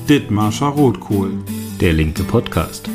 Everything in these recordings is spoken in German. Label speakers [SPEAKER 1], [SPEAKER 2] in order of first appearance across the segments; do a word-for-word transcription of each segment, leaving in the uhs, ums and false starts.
[SPEAKER 1] Dithmarscher Rotkohl.
[SPEAKER 2] Der linke Podcast.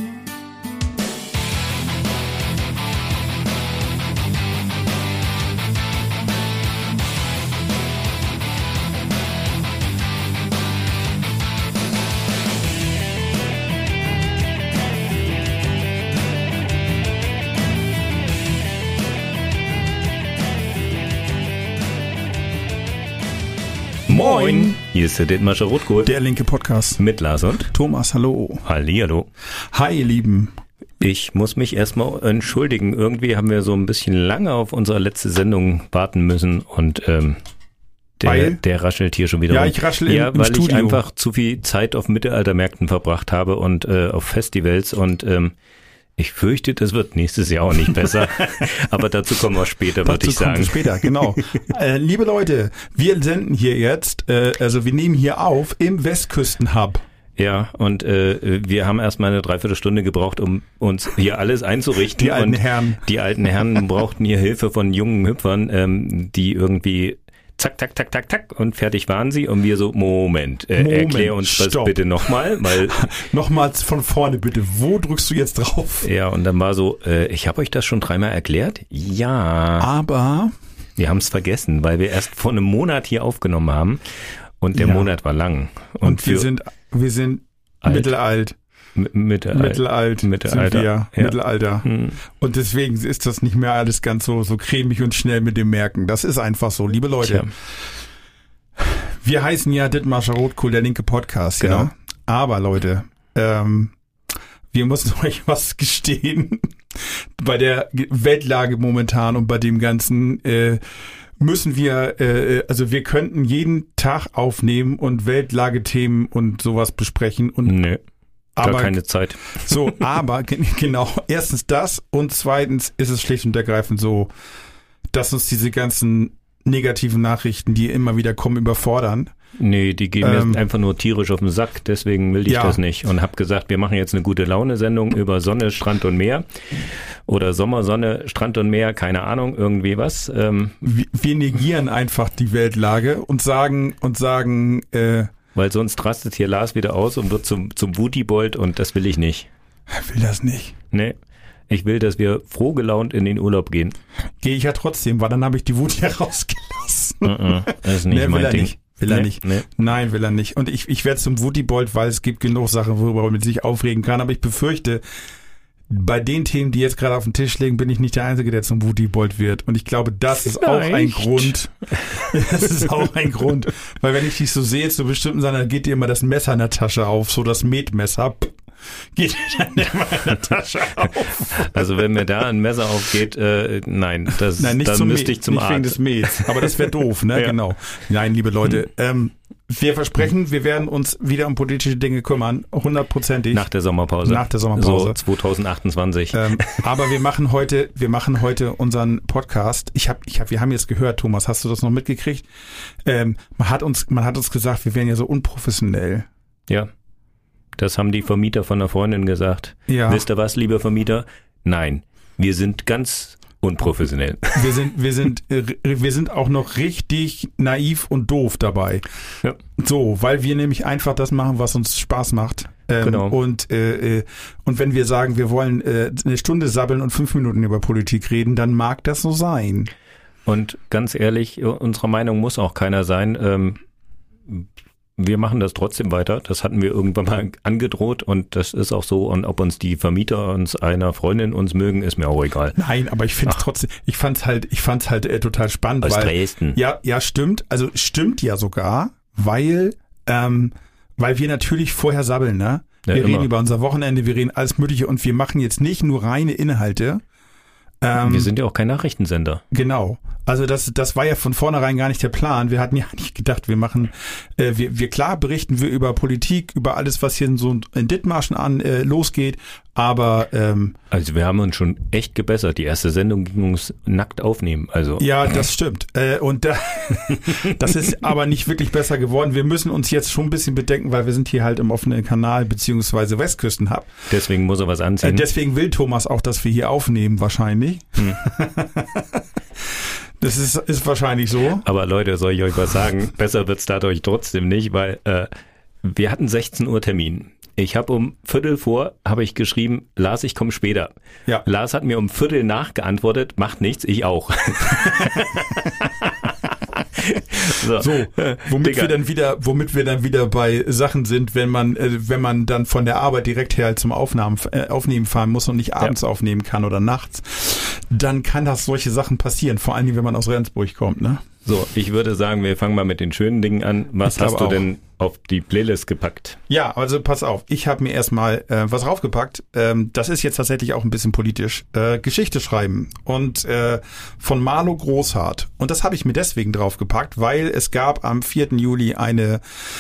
[SPEAKER 2] Moin, hier ist der Dithmarscher Rotkohl.
[SPEAKER 1] Der linke Podcast.
[SPEAKER 2] Mit Lars und
[SPEAKER 1] Thomas, hallo.
[SPEAKER 2] Hallihallo.
[SPEAKER 1] Hi, ihr Lieben.
[SPEAKER 2] Ich muss mich erstmal entschuldigen. Irgendwie haben wir so ein bisschen lange auf unsere letzte Sendung warten müssen und ähm, der,
[SPEAKER 1] Weil?
[SPEAKER 2] der raschelt hier schon wieder
[SPEAKER 1] Ja,
[SPEAKER 2] rum.
[SPEAKER 1] ich raschel
[SPEAKER 2] ja,
[SPEAKER 1] im, im
[SPEAKER 2] weil
[SPEAKER 1] Studio.
[SPEAKER 2] ich einfach zu viel Zeit auf Mittelaltermärkten verbracht habe und äh, auf Festivals und ähm, ich fürchte, das wird nächstes Jahr auch nicht besser. Aber dazu kommen wir später, würde ich sagen.
[SPEAKER 1] Dazu kommen wir später, genau. äh, liebe Leute, wir senden hier jetzt, äh, also wir nehmen hier auf im Westküstenhub.
[SPEAKER 2] Ja, und äh, wir haben erstmal eine Dreiviertelstunde gebraucht, um uns hier alles einzurichten.
[SPEAKER 1] Die alten
[SPEAKER 2] und
[SPEAKER 1] Herren.
[SPEAKER 2] Die alten Herren brauchten hier Hilfe von jungen Hüpfern, ähm, die irgendwie zack, zack, zack, zack, zack und fertig waren sie. Und wir so, Moment, äh,
[SPEAKER 1] Moment,
[SPEAKER 2] erklär uns das
[SPEAKER 1] stopp.
[SPEAKER 2] bitte nochmal, weil...
[SPEAKER 1] Nochmals von vorne bitte, wo drückst du jetzt drauf?
[SPEAKER 2] Ja, und dann war so, äh, ich habe euch das schon dreimal erklärt. Ja,
[SPEAKER 1] Aber...
[SPEAKER 2] wir haben es vergessen, weil wir erst vor einem Monat hier aufgenommen haben und der
[SPEAKER 1] Ja.
[SPEAKER 2] Monat war lang.
[SPEAKER 1] Und,
[SPEAKER 2] Und,
[SPEAKER 1] wir
[SPEAKER 2] für
[SPEAKER 1] sind, wir sind
[SPEAKER 2] alt.
[SPEAKER 1] mittelalt.
[SPEAKER 2] M- Mittelalter.
[SPEAKER 1] Mittelalt,
[SPEAKER 2] Mittelalter.
[SPEAKER 1] sind wir.
[SPEAKER 2] Ja.
[SPEAKER 1] Mittelalter.
[SPEAKER 2] Hm.
[SPEAKER 1] Und deswegen ist das nicht mehr alles ganz so, so cremig und schnell mit dem Merken. Das ist einfach so, liebe Leute.
[SPEAKER 2] Tja.
[SPEAKER 1] Wir heißen ja Dithmarscher Rotkohl, der linke Podcast,
[SPEAKER 2] Genau.
[SPEAKER 1] ja. Aber Leute, ähm, wir müssen euch was gestehen. Bei der Ge- Weltlage momentan und bei dem Ganzen äh, müssen wir, äh, also wir könnten jeden Tag aufnehmen und Weltlagethemen und sowas besprechen. Und
[SPEAKER 2] Nö, gar
[SPEAKER 1] aber
[SPEAKER 2] keine Zeit.
[SPEAKER 1] so, aber ge- genau, erstens das und zweitens ist es schlicht und ergreifend so, dass uns diese ganzen negativen Nachrichten, die immer wieder kommen, überfordern.
[SPEAKER 2] Nee, die gehen
[SPEAKER 1] Ähm,
[SPEAKER 2] mir einfach nur tierisch auf den Sack, deswegen will ich
[SPEAKER 1] ja.
[SPEAKER 2] das nicht. Und habe gesagt, wir machen jetzt eine gute Laune-Sendung über Sonne, Strand und Meer. Oder Sommer, Sonne, Strand und Meer, keine Ahnung, irgendwie was. Ähm,
[SPEAKER 1] Wir, wir negieren einfach die Weltlage und sagen und sagen, äh,
[SPEAKER 2] weil sonst rastet hier Lars wieder aus und wird zum, zum Wutibold und das will ich nicht.
[SPEAKER 1] er will das nicht.
[SPEAKER 2] Nee, ich will, dass wir froh gelaunt in den Urlaub gehen.
[SPEAKER 1] Gehe ich ja trotzdem, weil dann habe ich die Wut hier rausgelassen.
[SPEAKER 2] Uh-uh, das ist nicht
[SPEAKER 1] Nee, will
[SPEAKER 2] mein
[SPEAKER 1] er
[SPEAKER 2] Ding.
[SPEAKER 1] nicht. Will er
[SPEAKER 2] Nee,
[SPEAKER 1] nicht.
[SPEAKER 2] Nee.
[SPEAKER 1] Nein, will er nicht. Und ich, ich werde zum Wutibold, weil es gibt genug Sachen, worüber man sich aufregen kann. Aber ich befürchte, bei den Themen, die jetzt gerade auf dem Tisch liegen, bin ich nicht der Einzige, der zum Wutibold wird. Und ich glaube, das ist auch ein
[SPEAKER 2] Vielleicht.
[SPEAKER 1] Grund. Das ist auch ein Grund. Weil wenn ich dich so sehe, zu bestimmten Sachen, dann geht dir immer das Messer in der Tasche auf, so das Metmesser. Geht dir dann immer in der Tasche auf.
[SPEAKER 2] Also wenn mir da ein Messer aufgeht, äh, nein, das,
[SPEAKER 1] Nein, nicht
[SPEAKER 2] dann
[SPEAKER 1] zum
[SPEAKER 2] müsste
[SPEAKER 1] Met,
[SPEAKER 2] ich zum
[SPEAKER 1] nicht wegen
[SPEAKER 2] Arzt.
[SPEAKER 1] des Mets. Aber das wäre doof, ne?
[SPEAKER 2] Ja.
[SPEAKER 1] Genau. Nein, liebe Leute, ähm, wir versprechen, wir werden uns wieder um politische Dinge kümmern, hundertprozentig.
[SPEAKER 2] Nach der Sommerpause.
[SPEAKER 1] Nach der Sommerpause.
[SPEAKER 2] So zwanzig achtundzwanzig.
[SPEAKER 1] Ähm, aber wir machen heute, wir machen heute unseren Podcast. Ich habe, ich hab, wir haben jetzt gehört, Thomas, hast du das noch mitgekriegt? Ähm, man hat uns, man hat uns gesagt, wir wären ja so unprofessionell.
[SPEAKER 2] Ja, das haben die Vermieter von der Freundin gesagt.
[SPEAKER 1] Ja.
[SPEAKER 2] Wisst ihr was, lieber Vermieter? Nein, wir sind ganz unprofessionell.
[SPEAKER 1] Wir sind, wir sind, äh, wir sind auch noch richtig naiv und doof dabei.
[SPEAKER 2] Ja.
[SPEAKER 1] So, weil wir nämlich einfach das machen, was uns Spaß macht. Ähm,
[SPEAKER 2] Genau.
[SPEAKER 1] Und äh, äh, und wenn wir sagen, wir wollen äh, eine Stunde sabbeln und fünf Minuten über Politik reden, dann mag das so sein.
[SPEAKER 2] Und ganz ehrlich, unserer Meinung muss auch keiner sein. Ähm, wir machen das trotzdem weiter. Das hatten wir irgendwann mal angedroht und das ist auch so. Und ob uns die Vermieter uns einer Freundin uns mögen, ist mir auch egal.
[SPEAKER 1] Nein, aber ich finde es
[SPEAKER 2] Ach.
[SPEAKER 1] trotzdem, ich fand's halt, ich fand's halt äh, total spannend,
[SPEAKER 2] Aus
[SPEAKER 1] weil
[SPEAKER 2] Dresden.
[SPEAKER 1] ja, ja, stimmt, also stimmt ja sogar, weil ähm, weil wir natürlich vorher sabbeln, ne?
[SPEAKER 2] Ja,
[SPEAKER 1] wir
[SPEAKER 2] immer.
[SPEAKER 1] reden über unser Wochenende, wir reden alles Mögliche und wir machen jetzt nicht nur reine Inhalte. Ähm,
[SPEAKER 2] Wir sind ja auch kein Nachrichtensender.
[SPEAKER 1] Genau. Also das, das war ja von vornherein gar nicht der Plan. Wir hatten ja nicht gedacht, wir machen, äh, wir, wir klar berichten wir über Politik, über alles, was hier so in Dithmarschen an äh, losgeht. Aber ähm,
[SPEAKER 2] Also wir haben uns schon echt gebessert. Die erste Sendung ging uns nackt aufnehmen. Also
[SPEAKER 1] ja, das stimmt. Äh, und da, das ist aber nicht wirklich besser geworden. Wir müssen uns jetzt schon ein bisschen bedenken, weil wir sind hier halt im offenen Kanal beziehungsweise Westküstenhub.
[SPEAKER 2] deswegen muss er was
[SPEAKER 1] Äh,
[SPEAKER 2] anziehen.
[SPEAKER 1] deswegen will Thomas auch, dass wir hier aufnehmen, wahrscheinlich.
[SPEAKER 2] Hm.
[SPEAKER 1] Das ist, ist wahrscheinlich so.
[SPEAKER 2] Aber Leute, soll ich euch was sagen? Besser wird's dadurch trotzdem nicht, weil äh, Wir hatten sechzehn Uhr Termin. Ich habe um Viertel vor, habe ich geschrieben, Lars, ich komme später.
[SPEAKER 1] Ja.
[SPEAKER 2] Lars hat mir um Viertel nach geantwortet, macht nichts, ich auch.
[SPEAKER 1] So, so womit Digga. wir dann wieder, womit wir dann wieder bei Sachen sind, wenn man, äh, wenn man dann von der Arbeit direkt her zum Aufnahmen, äh, Aufnehmen fahren muss und nicht abends ja. aufnehmen kann oder nachts, dann kann das solche Sachen passieren, vor allem wenn man aus Rendsburg kommt, ne?
[SPEAKER 2] So, ich würde sagen, wir fangen mal mit den schönen Dingen an. Was hast du auch. denn auf die Playlist gepackt?
[SPEAKER 1] Ja, also pass auf, ich habe mir erstmal äh, was raufgepackt. Ähm, das ist jetzt tatsächlich auch ein bisschen politisch. Äh, Geschichte schreiben und äh, von Marlo Großhardt. Und das habe ich mir deswegen draufgepackt, weil es gab am vierten Juli eine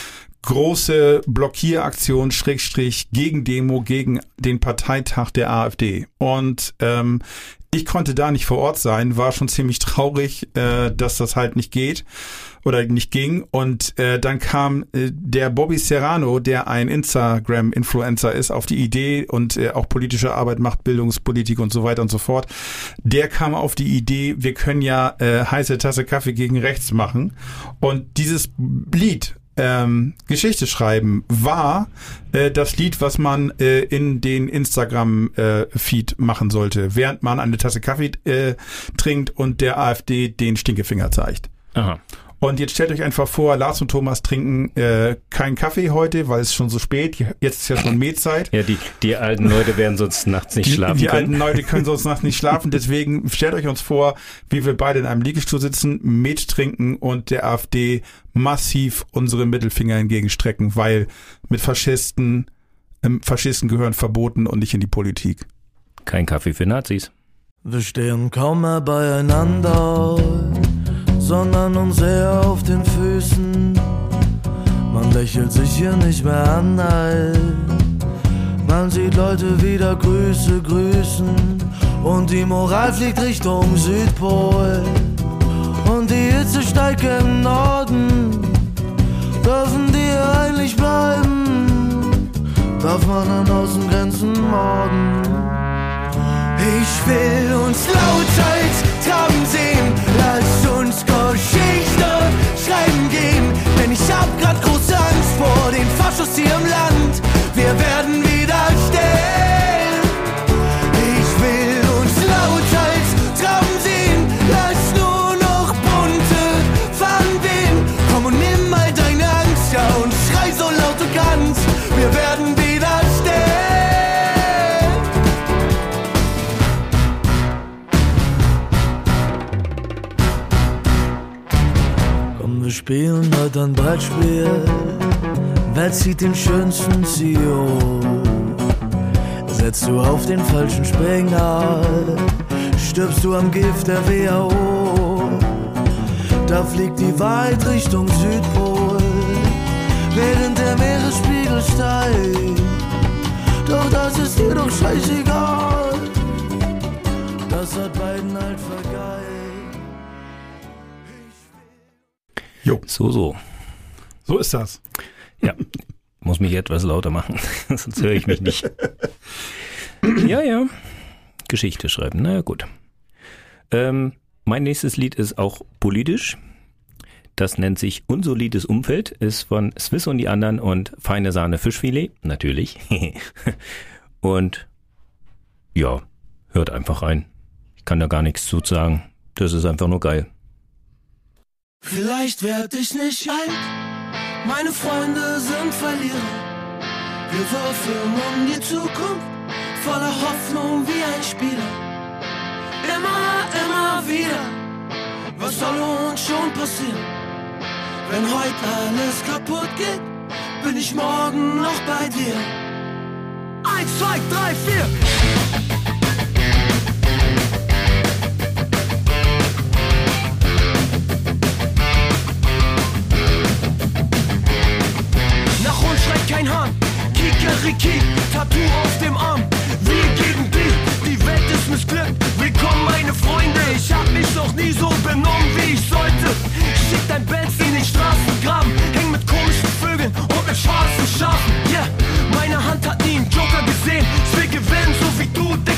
[SPEAKER 1] große Blockieraktion, Schrägstrich, Gegendemo gegen den Parteitag der AfD. Und ähm, ich konnte da nicht vor Ort sein, war schon ziemlich traurig, äh, dass das halt nicht geht oder nicht ging. Und äh, dann kam äh, der Bobby Serrano, der ein Instagram-Influencer ist, auf die Idee und äh, auch politische Arbeit macht, Bildungspolitik und so weiter und so fort. Der kam auf die Idee, wir können ja äh, heiße Tasse Kaffee gegen rechts machen. Und dieses Lied, Ähm, Geschichte schreiben war äh, das Lied, was man äh, in den Instagram-Feed äh, machen sollte, während man eine Tasse Kaffee äh, trinkt und der AfD den Stinkefinger zeigt.
[SPEAKER 2] Aha.
[SPEAKER 1] Und jetzt stellt euch einfach vor, Lars und Thomas trinken äh, keinen Kaffee heute, weil es schon so spät, jetzt ist ja schon Metzeit.
[SPEAKER 2] Ja, die, die alten Leute werden sonst nachts nicht
[SPEAKER 1] die,
[SPEAKER 2] schlafen
[SPEAKER 1] die
[SPEAKER 2] können.
[SPEAKER 1] Die alten Leute können sonst nachts nicht schlafen, deswegen stellt euch uns vor, wie wir beide in einem Liegestuhl sitzen, Met trinken und der AfD massiv unsere Mittelfinger entgegenstrecken, weil mit Faschisten, ähm, Faschisten gehören verboten und nicht in die Politik.
[SPEAKER 2] Kein Kaffee für Nazis.
[SPEAKER 3] Wir stehen kaum mehr beieinander, sondern uns eher auf den Füßen. Man lächelt sich hier nicht mehr an, nein. Man sieht Leute wieder Grüße grüßen und die Moral fliegt Richtung Südpol. Und die Hitze steigt im Norden. Dürfen die hier eigentlich bleiben? Darf man an Außengrenzen morden? Ich will uns laut als Traum sehen. Lass uns Geschichte schreiben gehen. Denn ich hab grad große Angst vor den Faschos hier im Land. Wir werden widerstehen. Ich will uns laut als Traum sehen. Lass nur noch bunte Fahnen wehen. Komm und nimm mal deine Angst, ja, und schrei so laut du kannst. Wir werden widerstehen. Wir spielen heute ein Brettspiel. Wer zieht den schönsten C E O? Setzt du auf den falschen Springer, stirbst du am Gift der W H O. Da fliegt die Wahrheit Richtung Südpol, während der Meeresspiegel steigt. Doch das ist dir doch scheißegal. Das hat beiden halt vergeigt.
[SPEAKER 1] Jo.
[SPEAKER 2] So, so.
[SPEAKER 1] So ist das.
[SPEAKER 2] Ja, muss mich etwas lauter machen, sonst höre ich mich nicht. Ja, ja. Geschichte schreiben, naja, gut. Ähm, mein nächstes Lied ist auch politisch. Das nennt sich Unsolides Umfeld, ist von Swiss und die anderen und Feine Sahne Fischfilet, natürlich. Und ja, hört einfach rein. Ich kann da gar nichts zu sagen. Das ist einfach nur geil.
[SPEAKER 3] Vielleicht werd ich nicht alt, meine Freunde sind Verlierer. Wir würfeln um die Zukunft, voller Hoffnung wie ein Spieler. Immer, immer wieder, was soll uns schon passieren? Wenn heute alles kaputt geht, bin ich morgen noch bei dir. Eins, zwei, drei, vier. Nach uns schreit kein Hahn, Kikeriki, Tattoo auf dem Arm. Wir gegen die, die Welt ist missglückt. Willkommen meine Freunde, ich hab mich noch nie so benommen wie ich sollte. Schick dein Benz in den Straßengraben, häng mit komischen Vögeln und mit schwarzen Schafen. Yeah, meine Hand hat nie einen Joker gesehen, ich will gewinnen so wie du denkst.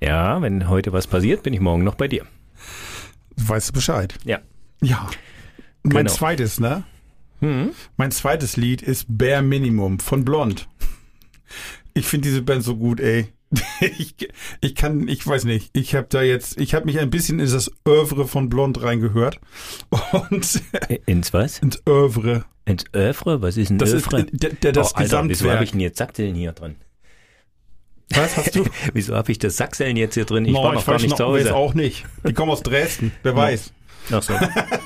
[SPEAKER 2] Ja, wenn heute was passiert, bin ich morgen noch bei dir.
[SPEAKER 1] Weißt du Bescheid?
[SPEAKER 2] Ja.
[SPEAKER 1] Ja. Mein
[SPEAKER 2] Genau.
[SPEAKER 1] zweites, ne?
[SPEAKER 2] Hm.
[SPEAKER 1] Mein zweites Lied ist Bare Minimum von Blond. Ich finde diese Band so gut, ey. Ich, ich kann, ich weiß nicht, ich habe da jetzt, ich habe mich ein bisschen in das Oeuvre von Blond reingehört. Und
[SPEAKER 2] Ins was?
[SPEAKER 1] ins Oeuvre.
[SPEAKER 2] Ins Oeuvre? Was ist ein
[SPEAKER 1] Das ist
[SPEAKER 2] Oeuvre?
[SPEAKER 1] der, der, das
[SPEAKER 2] oh, Alter, wieso habe
[SPEAKER 1] Gesamtwerk.
[SPEAKER 2] ich denn jetzt Saxeln hier drin?
[SPEAKER 1] Was hast du?
[SPEAKER 2] Wieso habe ich das Saxeln jetzt hier drin? Ich
[SPEAKER 1] No,
[SPEAKER 2] war noch gar
[SPEAKER 1] weiß
[SPEAKER 2] nicht
[SPEAKER 1] noch,
[SPEAKER 2] zu
[SPEAKER 1] weiß
[SPEAKER 2] Hause.
[SPEAKER 1] auch nicht. Die kommen aus Dresden, wer weiß.
[SPEAKER 2] Ach so.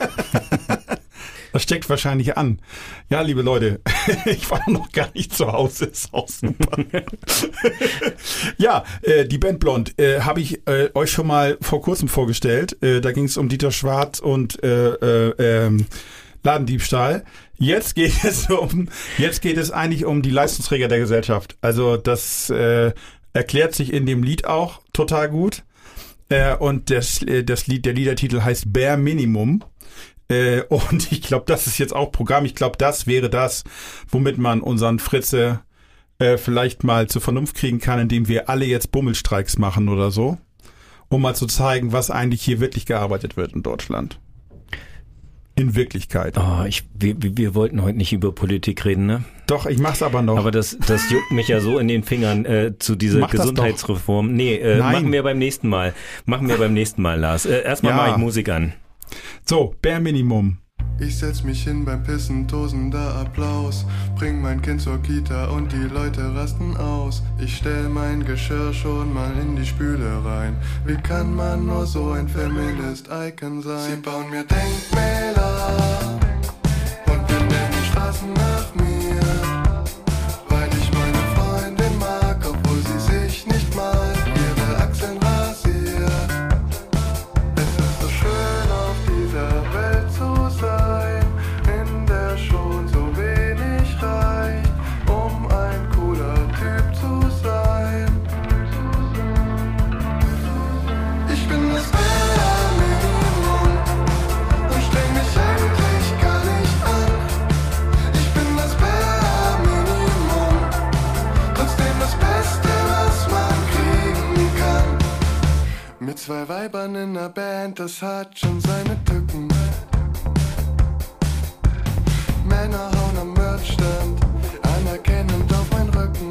[SPEAKER 1] Das steckt wahrscheinlich an. Ja, liebe Leute, ich war noch gar nicht zu Hause, ist auch super. Ja, äh, die Band Blond äh, habe ich äh, euch schon mal vor kurzem vorgestellt. Äh, da ging es um Dieter Schwarz und äh, äh, ähm, Ladendiebstahl. Jetzt geht es um, jetzt geht es eigentlich um die Leistungsträger der Gesellschaft. Also das äh, erklärt sich in dem Lied auch total gut. Äh, und das, äh, das Lied, der Liedertitel heißt Bare Minimum. Äh, und ich glaube, das ist jetzt auch Programm. Ich glaube, das wäre das, womit man unseren Fritze äh, vielleicht mal zur Vernunft kriegen kann, indem wir alle jetzt Bummelstreiks machen oder so, um mal zu zeigen, was eigentlich hier wirklich gearbeitet wird in Deutschland. In Wirklichkeit.
[SPEAKER 2] Oh, ich, wir, wir wollten heute nicht über Politik reden, ne?
[SPEAKER 1] Doch, ich mach's aber noch.
[SPEAKER 2] Aber das, das juckt mich ja so in den Fingern äh, zu dieser
[SPEAKER 1] Mach das
[SPEAKER 2] Gesundheitsreform. Nee, äh,
[SPEAKER 1] Nein.
[SPEAKER 2] machen wir beim nächsten Mal. Machen wir beim nächsten Mal, Lars. Äh, erstmal
[SPEAKER 1] Ja.
[SPEAKER 2] mache ich Musik an.
[SPEAKER 1] So, Bare Minimum.
[SPEAKER 4] Ich setz mich hin beim Pissen, tosender Applaus. Bring mein Kind zur Kita und die Leute rasten aus. Ich stell mein Geschirr schon mal in die Spüle rein. Wie kann man nur so ein Feminist-Icon sein? Sie bauen mir Denkmäler und benennen die Straßen nach mir, weil ich meine Freundin mag, obwohl sie sich nicht mal ihre Achseln rasiert. Es ist so schön auf dieser Welt zu sein, in der schon so wenig reicht, um ein cooler Typ zu sein. Ich bin das Bare Minimum und streng mich eigentlich gar nicht an. Ich bin das Bare Minimum, trotzdem das Beste, was man kriegen kann. Mit zwei Weibern in der Band, das hat schon seine Tücken. Männer hauen am Merchstand, anerkennend auf meinen Rücken.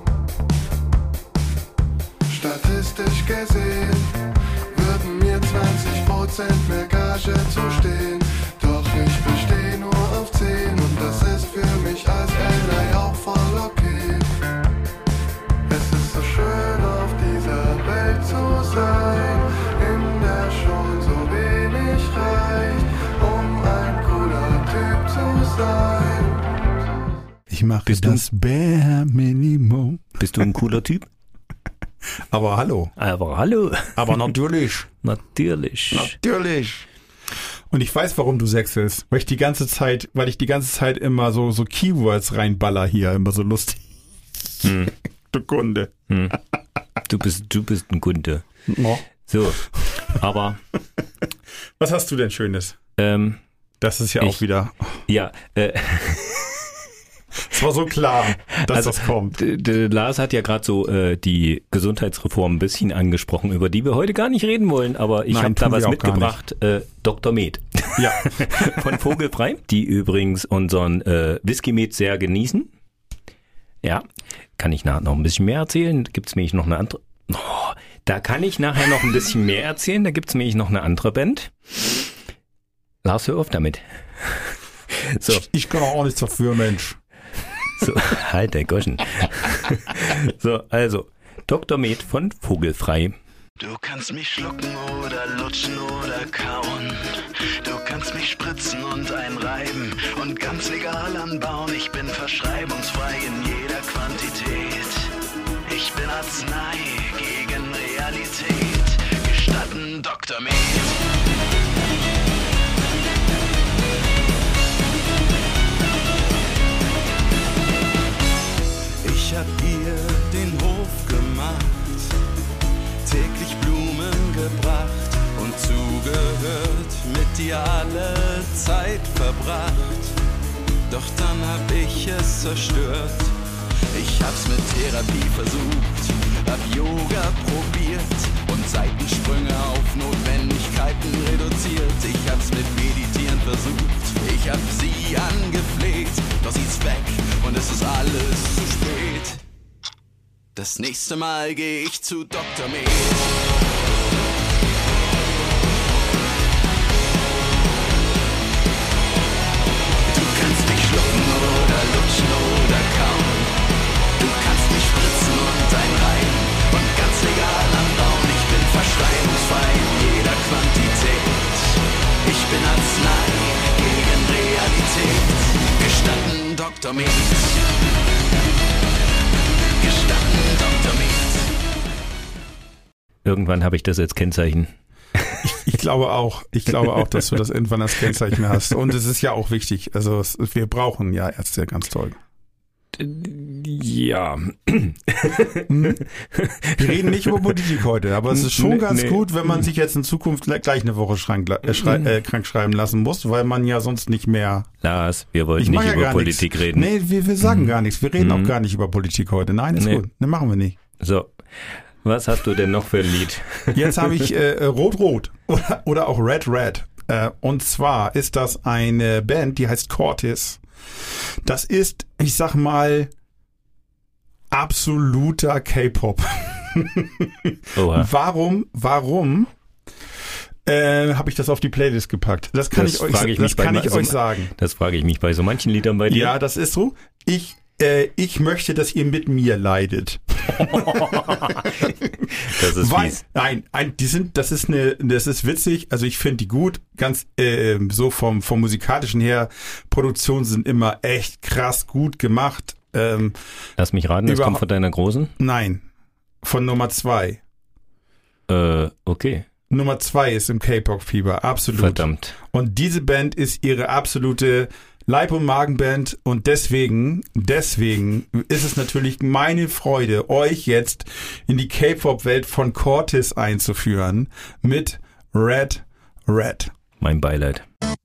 [SPEAKER 4] Statistisch gesehen würden mir zwanzig Prozent mehr Gage zustehen. Doch ich besteh nur auf zehn und das ist für mich als Ally auch voll okay. Es ist so schön auf dieser Welt zu sein, in der schon so wenig reicht, um ein cooler Typ zu sein.
[SPEAKER 1] Ich mache
[SPEAKER 2] Bist du-
[SPEAKER 1] das Bare Minimum.
[SPEAKER 2] Bist du ein cooler Typ?
[SPEAKER 1] Aber hallo.
[SPEAKER 2] Aber hallo.
[SPEAKER 1] Aber natürlich.
[SPEAKER 2] Natürlich.
[SPEAKER 1] Natürlich. Und ich weiß, warum du sechselst. Weil ich die ganze Zeit, weil ich die ganze Zeit immer so, so Keywords reinballer hier, immer so lustig.
[SPEAKER 2] Hm.
[SPEAKER 1] Du Kunde.
[SPEAKER 2] Hm. Du bist, du bist ein Kunde.
[SPEAKER 1] No.
[SPEAKER 2] So, aber
[SPEAKER 1] Was hast du denn Schönes?
[SPEAKER 2] ähm,
[SPEAKER 1] Das ist ja
[SPEAKER 2] Ich-
[SPEAKER 1] auch wieder.
[SPEAKER 2] ja, äh,
[SPEAKER 1] Es war so klar, dass
[SPEAKER 2] Also,
[SPEAKER 1] das kommt.
[SPEAKER 2] d- d- Lars hat ja gerade so äh, die Gesundheitsreform ein bisschen angesprochen, über die wir heute gar nicht reden wollen, aber ich
[SPEAKER 1] Nein,
[SPEAKER 2] habe da
[SPEAKER 1] tun wir
[SPEAKER 2] was
[SPEAKER 1] auch gar
[SPEAKER 2] mitgebracht. Äh, Doktor Med
[SPEAKER 1] Ja.
[SPEAKER 2] von Vogelfrei, die übrigens unseren äh, Whisky Med sehr genießen. Ja, kann ich nachher noch ein bisschen mehr erzählen. Gibt's nämlich noch eine andere. Oh, da kann ich nachher noch ein bisschen mehr erzählen. Da gibt's nämlich noch eine andere Band. Lars, hör auf damit. So.
[SPEAKER 1] Ich kann auch nichts dafür, Mensch.
[SPEAKER 2] So, halt der Goschen. So, also, Doktor Med von Vogelfrei.
[SPEAKER 5] Du kannst mich schlucken oder lutschen oder kauen. Du kannst mich spritzen und einreiben und ganz legal anbauen. Ich bin verschreibungsfrei in jeder Quantität. Ich bin Arznei gegen Realität. Gestatten Doktor Med.
[SPEAKER 6] Ich hab ihr den Hof gemacht, täglich Blumen gebracht und zugehört, mit ihr alle Zeit verbracht. Doch dann hab ich es zerstört. Ich hab's mit Therapie versucht hab Yoga probiert und Seitensprünge auf Notwendigkeiten reduziert. Ich hab's mit Meditieren versucht, ich hab sie angefleht, doch sie ist weg und es ist alles zu spät. Das nächste Mal geh ich zu Doktor Med. Du kannst mich schlucken oder lutschen oder kauen. Du kannst mich spritzen und einreiben und ganz legal anbauen. Ich bin verschreibungsfrei in jeder Quantität. Ich bin Arznei gegen Realität. Gestanden Doktor Med. Gestanden Doktor Med.
[SPEAKER 2] Irgendwann habe ich das als Kennzeichen.
[SPEAKER 1] Ich, ich glaube auch, ich glaube auch, dass du das irgendwann als Kennzeichen hast. Und es ist ja auch wichtig. Also es, wir brauchen ja Ärzte, ganz toll.
[SPEAKER 2] Ja.
[SPEAKER 1] Wir reden nicht über Politik heute, aber es ist schon
[SPEAKER 2] Nee,
[SPEAKER 1] ganz
[SPEAKER 2] nee.
[SPEAKER 1] gut, wenn man sich jetzt in Zukunft gleich eine Woche schrank, äh, schrei, äh, krank schreiben lassen muss, weil man ja sonst nicht mehr...
[SPEAKER 2] Lars, wir
[SPEAKER 1] Ich
[SPEAKER 2] wollten
[SPEAKER 1] mach
[SPEAKER 2] nicht
[SPEAKER 1] ja
[SPEAKER 2] über
[SPEAKER 1] gar
[SPEAKER 2] Politik
[SPEAKER 1] nichts.
[SPEAKER 2] reden.
[SPEAKER 1] Nee, wir, wir sagen
[SPEAKER 2] Mhm.
[SPEAKER 1] gar nichts. Wir reden
[SPEAKER 2] Mhm.
[SPEAKER 1] auch gar nicht über Politik heute. Nein, ist
[SPEAKER 2] Nee.
[SPEAKER 1] gut. Ne, machen wir nicht.
[SPEAKER 2] So, was hast du denn noch für ein Lied?
[SPEAKER 1] Jetzt habe ich äh, Rot-Rot oder, oder auch Red-Red. Äh, und zwar ist das eine Band, die heißt Cortis. Das ist, ich sag mal, absoluter K-Pop.
[SPEAKER 2] Oha.
[SPEAKER 1] Warum, warum äh, habe ich das auf die Playlist gepackt? Das kann
[SPEAKER 2] Das
[SPEAKER 1] ich euch,
[SPEAKER 2] frage ich
[SPEAKER 1] das
[SPEAKER 2] mich bei
[SPEAKER 1] kann
[SPEAKER 2] ma-
[SPEAKER 1] ich
[SPEAKER 2] so-
[SPEAKER 1] euch sagen.
[SPEAKER 2] Das frage ich mich bei so manchen Liedern bei dir.
[SPEAKER 1] Ja, das ist so. Ich, äh, ich möchte, dass ihr mit mir leidet.
[SPEAKER 2] Das ist
[SPEAKER 1] Weil,
[SPEAKER 2] fies.
[SPEAKER 1] nein, ein, die sind, das ist eine, das ist witzig. Also ich finde die gut, ganz äh, so vom vom musikalischen her. Produktionen sind immer echt krass gut gemacht. Ähm,
[SPEAKER 2] Lass mich raten, das
[SPEAKER 1] Über-
[SPEAKER 2] kommt von deiner Großen?
[SPEAKER 1] nein, von Nummer zwei.
[SPEAKER 2] Äh, okay.
[SPEAKER 1] Nummer zwei ist im K-Pop-Fieber, absolut.
[SPEAKER 2] Verdammt.
[SPEAKER 1] Und diese Band ist ihre absolute Leib- und Magenband und deswegen, deswegen ist es natürlich meine Freude, euch jetzt in die K-Pop-Welt von Cortis einzuführen mit Red Red.
[SPEAKER 2] Mein Beileid.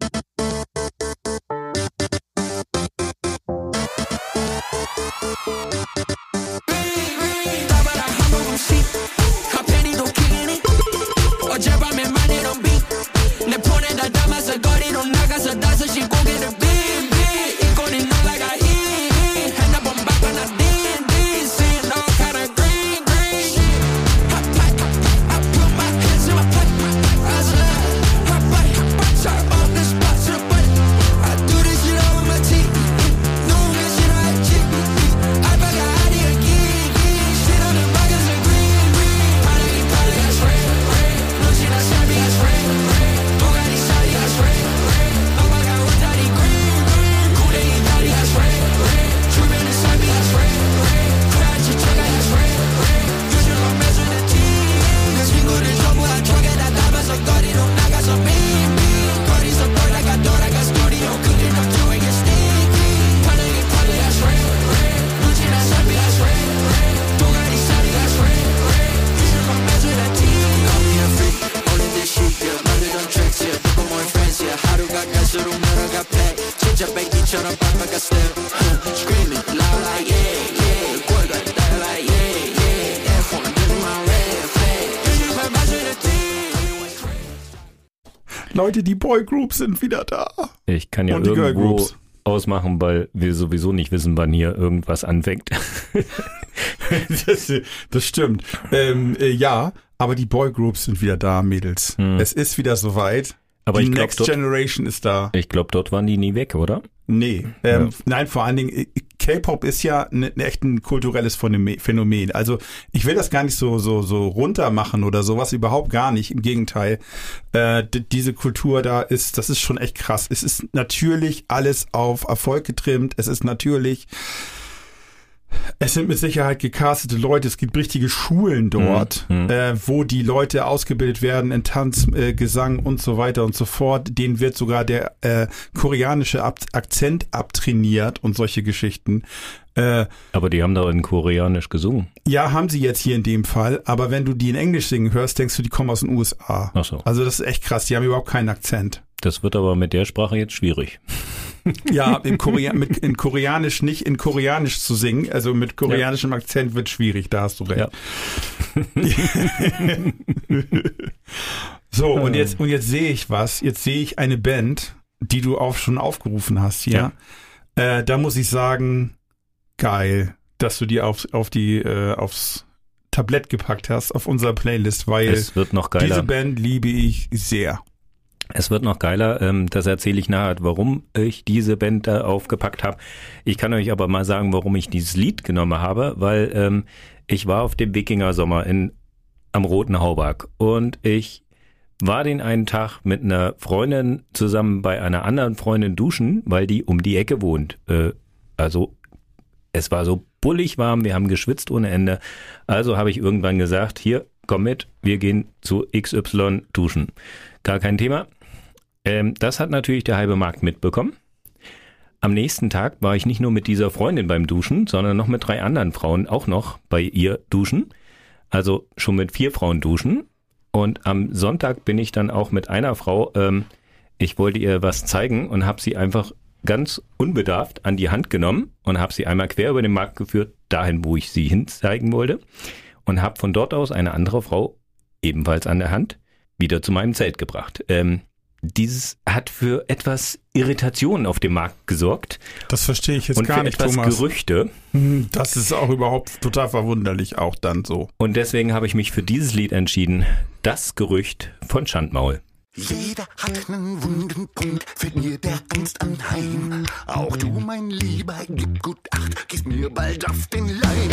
[SPEAKER 1] Leute, die Boygroups sind wieder da.
[SPEAKER 2] Ich kann ja
[SPEAKER 1] Und die
[SPEAKER 2] irgendwo
[SPEAKER 1] Girlgroups.
[SPEAKER 2] ausmachen, weil wir sowieso nicht wissen, wann hier irgendwas anfängt.
[SPEAKER 1] das, das stimmt. Ähm, äh, ja, aber die Boygroups sind wieder da, Mädels.
[SPEAKER 2] Hm.
[SPEAKER 1] Es ist wieder soweit.
[SPEAKER 2] Aber
[SPEAKER 1] die
[SPEAKER 2] ich glaube,
[SPEAKER 1] Next
[SPEAKER 2] dort,
[SPEAKER 1] Generation ist da.
[SPEAKER 2] ich glaub, dort waren die nie weg, oder?
[SPEAKER 1] Nee, ähm,
[SPEAKER 2] Ja.
[SPEAKER 1] nein, vor allen Dingen, äh, K-Pop ist ja ne, ne echt ein kulturelles Phänomen- Phänomen. Also ich will das gar nicht so so so runter machen oder sowas, überhaupt gar nicht. Im Gegenteil, äh, d- diese Kultur da ist, das ist schon echt krass. Es ist natürlich alles auf Erfolg getrimmt. Es ist natürlich, es sind mit Sicherheit gecastete Leute. Es gibt richtige Schulen dort,
[SPEAKER 2] Mhm.
[SPEAKER 1] äh, wo die Leute ausgebildet werden in Tanz, äh, Gesang und so weiter und so fort. Denen wird sogar der äh, koreanische Ab- Akzent abtrainiert und solche Geschichten. Äh,
[SPEAKER 2] Aber die haben doch in Koreanisch gesungen.
[SPEAKER 1] ja, haben sie jetzt hier in dem Fall. Aber wenn du die in Englisch singen hörst, denkst du, die kommen aus den U S A.
[SPEAKER 2] Ach so.
[SPEAKER 1] Also das ist echt krass. Die haben überhaupt keinen Akzent.
[SPEAKER 2] Das wird aber mit der Sprache jetzt schwierig.
[SPEAKER 1] Ja, in, Korea, mit, in Koreanisch nicht in Koreanisch zu singen, also mit koreanischem ja. Akzent wird schwierig, da hast du recht. Ja. So, und jetzt, und jetzt sehe ich was, jetzt sehe ich eine Band, die du auch schon aufgerufen hast hier. Ja. Äh, da muss ich sagen, geil, dass du die auf, auf die, äh, aufs Tablett gepackt hast, auf unserer Playlist, weil
[SPEAKER 2] es wird noch geiler.
[SPEAKER 1] Diese Band liebe ich sehr.
[SPEAKER 2] Es wird noch geiler, ähm, das erzähle ich nachher, warum ich diese Band da aufgepackt habe. Ich kann euch aber mal sagen, warum ich dieses Lied genommen habe, weil ähm, ich war auf dem Wikinger-Sommer in, am Roten Hauberg und ich war den einen Tag mit einer Freundin zusammen bei einer anderen Freundin duschen, weil die um die Ecke wohnt. Äh, also es war so bullig warm, wir haben geschwitzt ohne Ende. Also habe ich irgendwann gesagt, hier, komm mit, wir gehen zu X Y duschen. Gar kein Thema. Ähm, das hat natürlich der halbe Markt mitbekommen. Am nächsten Tag war ich nicht nur mit dieser Freundin beim Duschen, sondern noch mit drei anderen Frauen auch noch bei ihr duschen. Also schon mit vier Frauen duschen. Und am Sonntag bin ich dann auch mit einer Frau, ähm, ich wollte ihr was zeigen und habe sie einfach ganz unbedarft an die Hand genommen und habe sie einmal quer über den Markt geführt, dahin, wo ich sie hin zeigen wollte. Und habe von dort aus eine andere Frau, ebenfalls an der Hand, wieder zu meinem Zelt gebracht. Ähm, dieses hat für etwas Irritation auf dem Markt gesorgt.
[SPEAKER 1] Das verstehe ich jetzt
[SPEAKER 2] und
[SPEAKER 1] gar nicht,
[SPEAKER 2] Thomas. Und
[SPEAKER 1] etwas
[SPEAKER 2] Gerüchte.
[SPEAKER 1] Das ist auch überhaupt total verwunderlich, auch dann so.
[SPEAKER 2] Und deswegen habe ich mich für dieses Lied entschieden. Das Gerücht von Schandmaul.
[SPEAKER 7] Jeder hat einen wunden Punkt, fällt mir der einst anheim. Auch du, mein Lieber, gib gut Acht, gehst mir bald auf den Leim.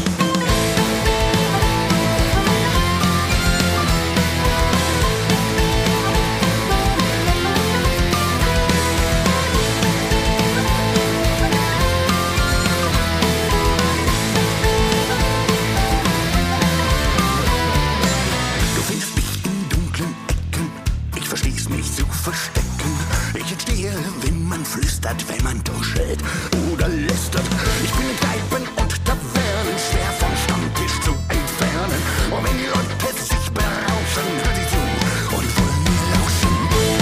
[SPEAKER 7] Verstecken. Ich entstehe, wenn man flüstert, wenn man tuschelt oder lästert. Ich bin in Kneipen und Tavernen schwer vom Stammtisch zu entfernen. Und wenn die Leute sich berauschen, hör sie zu und wollen mir lauschen.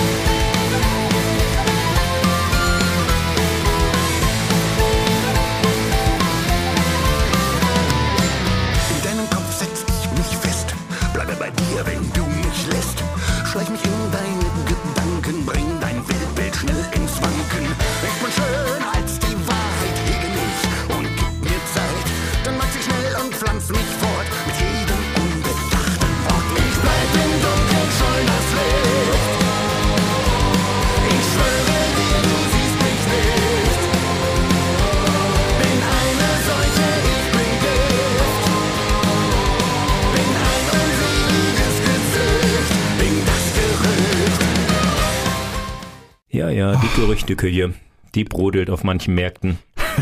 [SPEAKER 7] In deinem Kopf setz ich mich fest, bleibe bei dir, wenn du mich lässt. Schleich mich in deine Gedanken, bring dein Weltbild schnell ins Wanken. Ich bin schöner als die Wahrheit, hege mich und gib mir Zeit. Dann mach sie schnell und pflanz mich fort mit jedem unbedachten Wort. Ich bleib im Dunkeln, scheuen das Licht. Ich schwöre dir, du siehst mich nicht. Bin eine Seuche, ich bin Gift. Bin ein unseliges Gesicht. Bin das Gerücht.
[SPEAKER 2] Ja, ja, die Gerüchteküche, die brodelt auf manchen Märkten.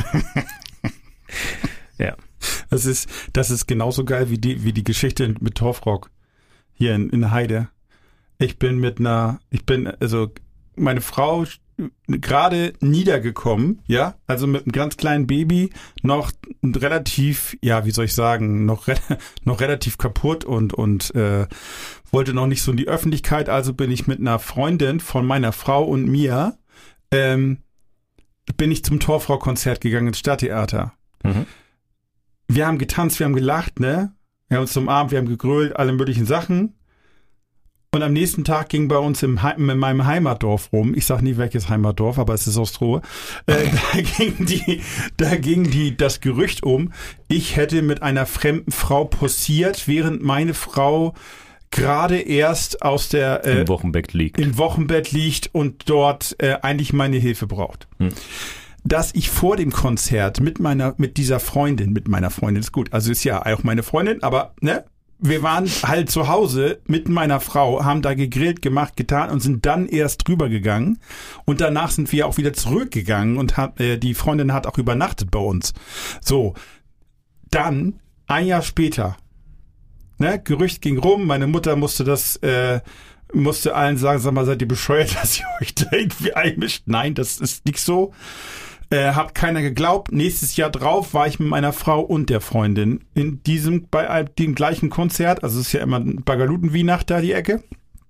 [SPEAKER 2] Ja.
[SPEAKER 1] Das ist, das ist genauso geil wie die, wie die Geschichte mit Torfrock hier in, in Heide. Ich bin mit einer, ich bin, also meine Frau gerade niedergekommen, ja, also mit einem ganz kleinen Baby, noch relativ, ja, wie soll ich sagen, noch, re- noch relativ kaputt und, und äh, wollte noch nicht so in die Öffentlichkeit, also bin ich mit einer Freundin von meiner Frau und mir, ähm, bin ich zum Torfrock-Konzert gegangen ins Stadttheater.
[SPEAKER 2] Mhm.
[SPEAKER 1] Wir haben getanzt, wir haben gelacht, ne? Wir haben uns zum Abend, wir haben gegrölt, alle möglichen Sachen. Und am nächsten Tag ging bei uns im He- in meinem Heimatdorf rum, ich sag nie welches Heimatdorf, aber es ist Ostrohe, äh, da ging die, da ging die, das Gerücht um, ich hätte mit einer fremden Frau posiert, während meine Frau gerade erst aus der äh,
[SPEAKER 2] Im Wochenbett liegt.
[SPEAKER 1] im Wochenbett liegt und dort äh, eigentlich meine Hilfe braucht.
[SPEAKER 2] Hm.
[SPEAKER 1] Dass ich vor dem Konzert mit meiner, mit dieser Freundin, mit meiner Freundin ist gut, also ist ja auch meine Freundin, aber ne, wir waren halt zu Hause mit meiner Frau, haben da gegrillt, gemacht, getan und sind dann erst rübergegangen und danach sind wir auch wieder zurückgegangen und hat, äh, die Freundin hat auch übernachtet bei uns. So, dann ein Jahr später, ne, Gerücht ging rum, meine Mutter musste das, äh, musste allen sagen, sag mal, seid ihr bescheuert, dass ihr euch da irgendwie einmischt? Nein, das ist nicht so. Äh, hat keiner geglaubt. Nächstes Jahr drauf war ich mit meiner Frau und der Freundin in diesem, bei dem gleichen Konzert. Also es ist ja immer Bagalutenweihnacht da die Ecke.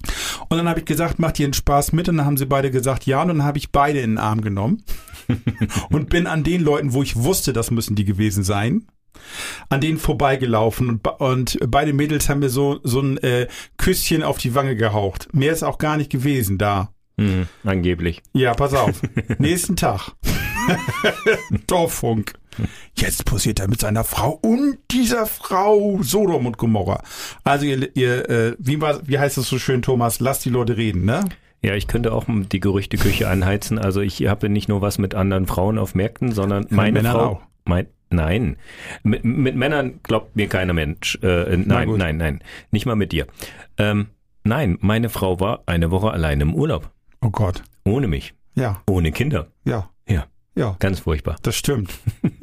[SPEAKER 1] Und dann habe ich gesagt, macht ihr einen Spaß mit? Und dann haben sie beide gesagt, ja. Und dann habe ich beide in den Arm genommen und bin an den Leuten, wo ich wusste, das müssen die gewesen sein, an denen vorbeigelaufen. Und, und beide Mädels haben mir so, so ein äh, Küsschen auf die Wange gehaucht. Mehr ist auch gar nicht gewesen da.
[SPEAKER 2] Mhm, angeblich.
[SPEAKER 1] Ja, pass auf. Nächsten Tag. Dorffunk. Jetzt posiert er mit seiner Frau und dieser Frau Sodom und Gomorra. Also ihr, ihr äh, wie, war, wie heißt es so schön, Thomas? Lasst die Leute reden, ne?
[SPEAKER 2] Ja, ich könnte auch die Gerüchteküche anheizen. Also ich habe nicht nur was mit anderen Frauen auf Märkten, sondern meine
[SPEAKER 1] Männern
[SPEAKER 2] Frau...
[SPEAKER 1] auch.
[SPEAKER 2] Mein, nein, mit, mit Männern glaubt mir keiner Mensch. Äh, nein, nein, nein, nicht mal mit dir. Ähm, nein, meine Frau war eine Woche alleine im Urlaub.
[SPEAKER 1] Oh Gott.
[SPEAKER 2] Ohne mich.
[SPEAKER 1] Ja.
[SPEAKER 2] Ohne Kinder.
[SPEAKER 1] Ja.
[SPEAKER 2] Ja.
[SPEAKER 1] Ja.
[SPEAKER 2] Ganz furchtbar.
[SPEAKER 1] Das stimmt.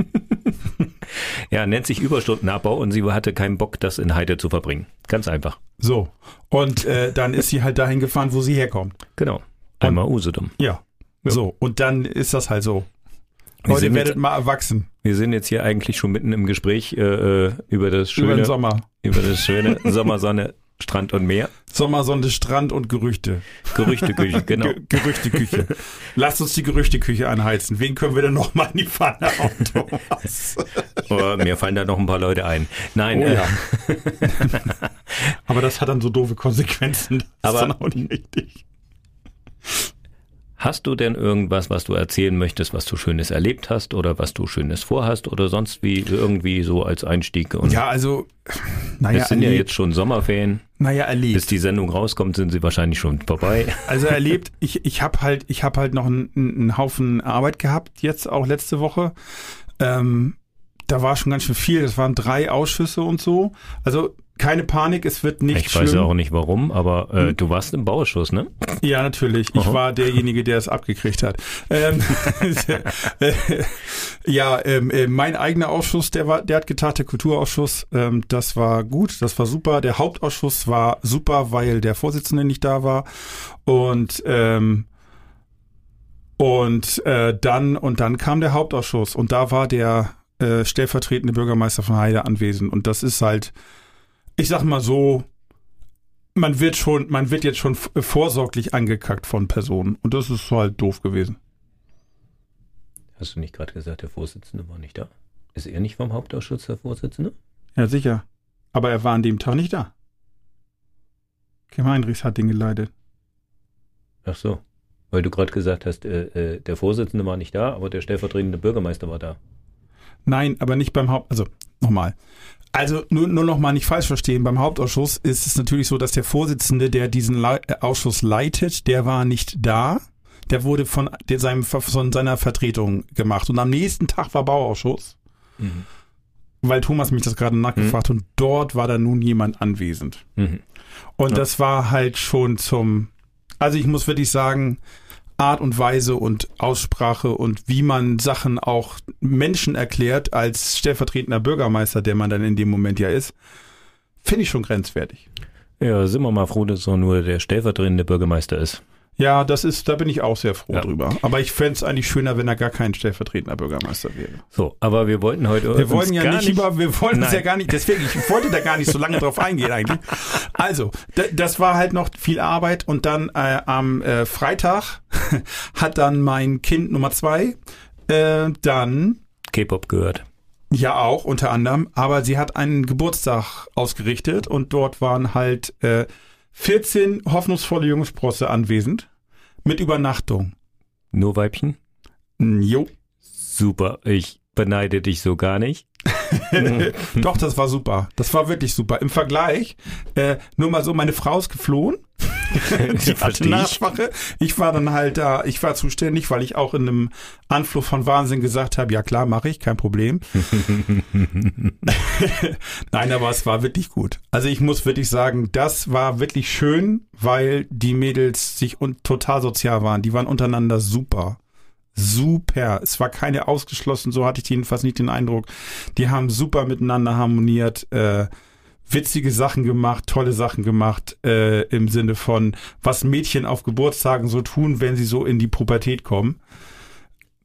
[SPEAKER 2] Ja, nennt sich Überstundenabbau und sie hatte keinen Bock, das in Heide zu verbringen. Ganz einfach.
[SPEAKER 1] So. Und äh, dann ist sie halt dahin gefahren, wo sie herkommt.
[SPEAKER 2] Genau. Einmal Usedom.
[SPEAKER 1] Ja.
[SPEAKER 2] Ja.
[SPEAKER 1] So. Und dann ist das halt so.
[SPEAKER 2] Wir
[SPEAKER 1] Leute,
[SPEAKER 2] sind
[SPEAKER 1] werdet
[SPEAKER 2] jetzt-
[SPEAKER 1] mal erwachsen.
[SPEAKER 2] Wir sind jetzt hier eigentlich schon mitten im Gespräch äh, über das
[SPEAKER 1] Über
[SPEAKER 2] schöne,
[SPEAKER 1] den Sommer.
[SPEAKER 2] über das schöne Sommersonne, Strand und Meer.
[SPEAKER 1] Sommersonne, Strand und Gerüchte.
[SPEAKER 2] Gerüchteküche, genau.
[SPEAKER 1] Ge- Gerüchteküche. Lasst uns die Gerüchteküche anheizen. Wen können wir denn noch mal in die Pfanne hauen, Thomas?
[SPEAKER 2] Aber mir fallen da noch ein paar Leute ein. Nein,
[SPEAKER 1] Oh
[SPEAKER 2] äh,
[SPEAKER 1] ja. Aber das hat dann so doofe Konsequenzen. Das
[SPEAKER 2] Aber-
[SPEAKER 1] ist dann auch nicht richtig.
[SPEAKER 2] hast du denn irgendwas, was du erzählen möchtest, was du Schönes erlebt hast oder was du Schönes vorhast oder sonst wie irgendwie so als Einstieg? Und
[SPEAKER 1] Ja, also, naja,
[SPEAKER 2] es sind ja
[SPEAKER 1] erlebt.
[SPEAKER 2] jetzt schon Sommerferien.
[SPEAKER 1] Naja,
[SPEAKER 2] Bis
[SPEAKER 1] erlebt.
[SPEAKER 2] die Sendung rauskommt, sind sie wahrscheinlich schon vorbei.
[SPEAKER 1] Also erlebt, ich, ich habe halt, ich habe halt noch einen, einen Haufen Arbeit gehabt, jetzt auch letzte Woche. Ähm, da war schon ganz schön viel. Das waren drei Ausschüsse und so. Also keine Panik, es wird nicht
[SPEAKER 2] Ich
[SPEAKER 1] schlimm.
[SPEAKER 2] weiß ja auch nicht warum, aber äh, du warst im Bauausschuss, ne?
[SPEAKER 1] Ja, natürlich. Ich
[SPEAKER 2] Aha.
[SPEAKER 1] war derjenige, der es abgekriegt hat. Ähm, äh, ja, ähm, äh, mein eigener Ausschuss, der war, der hat getagt, der Kulturausschuss. Ähm, das war gut, das war super. Der Hauptausschuss war super, weil der Vorsitzende nicht da war. Und ähm, und äh, dann und dann kam der Hauptausschuss und da war der äh, stellvertretende Bürgermeister von Heide anwesend. Und das ist halt, ich sag mal so, man wird schon, man wird jetzt schon f- vorsorglich angekackt von Personen. Und das ist halt doof gewesen.
[SPEAKER 2] Hast du nicht gerade gesagt, der Vorsitzende war nicht da? Ist er nicht vom Hauptausschuss der Vorsitzende?
[SPEAKER 1] Ja, sicher. Aber er war an dem Tag nicht da. Kim Heinrichs hat den geleitet.
[SPEAKER 2] Ach so, weil du gerade gesagt hast, äh, äh, der Vorsitzende war nicht da, aber der stellvertretende Bürgermeister war da.
[SPEAKER 1] Nein, aber nicht beim Haupt... Also, nochmal. Also, nur, nur noch mal nicht falsch verstehen. Beim Hauptausschuss ist es natürlich so, dass der Vorsitzende, der diesen Le- äh, Ausschuss leitet, der war nicht da. Der wurde von, der seinem, von seiner Vertretung gemacht. Und am nächsten Tag war Bauausschuss.
[SPEAKER 2] Mhm.
[SPEAKER 1] Weil Thomas mich das gerade nachgefragt hat. Und dort war dann nun jemand anwesend.
[SPEAKER 2] Mhm.
[SPEAKER 1] Und
[SPEAKER 2] Ja.
[SPEAKER 1] das war halt schon zum... Also ich muss wirklich sagen, Art und Weise und Aussprache und wie man Sachen auch Menschen erklärt als stellvertretender Bürgermeister, der man dann in dem Moment ja ist, finde ich schon grenzwertig.
[SPEAKER 2] Ja, sind wir mal froh, dass er nur der stellvertretende Bürgermeister ist.
[SPEAKER 1] Ja, das ist, da bin ich auch sehr froh
[SPEAKER 2] Ja.
[SPEAKER 1] drüber. Aber ich fände es eigentlich schöner, wenn er gar kein stellvertretender Bürgermeister wäre.
[SPEAKER 2] So, aber wir wollten heute
[SPEAKER 1] Wir wollen
[SPEAKER 2] uns
[SPEAKER 1] ja
[SPEAKER 2] gar
[SPEAKER 1] nicht über, wir wollen uns
[SPEAKER 2] Nein.
[SPEAKER 1] ja gar nicht, deswegen, ich wollte da gar nicht so lange drauf eingehen eigentlich. Also, d- das war halt noch viel Arbeit und dann äh, am äh, Freitag hat dann mein Kind Nummer zwei äh, dann,
[SPEAKER 2] K-Pop gehört.
[SPEAKER 1] ja auch unter anderem, aber sie hat einen Geburtstag ausgerichtet und dort waren halt äh, vierzehn hoffnungsvolle Jungsprosse anwesend mit Übernachtung.
[SPEAKER 2] Nur Weibchen?
[SPEAKER 1] Jo.
[SPEAKER 2] Super, ich beneide dich so gar nicht.
[SPEAKER 1] Doch, das war super. Das war wirklich super. Im Vergleich, äh, nur mal so, meine Frau ist geflohen. Die hatte
[SPEAKER 2] Verstehe ich.
[SPEAKER 1] Nachwache. Ich war dann halt da, ich war zuständig, weil ich auch in einem Anflug von Wahnsinn gesagt habe, ja klar, mache ich, kein Problem. Nein, aber es war wirklich gut. Also ich muss wirklich sagen, das war wirklich schön, weil die Mädels sich un- total sozial waren. Die waren untereinander super. Super. Es war keine ausgeschlossen, so hatte ich jedenfalls nicht den Eindruck. Die haben super miteinander harmoniert, äh, witzige Sachen gemacht, tolle Sachen gemacht, äh, im Sinne von, was Mädchen auf Geburtstagen so tun, wenn sie so in die Pubertät kommen.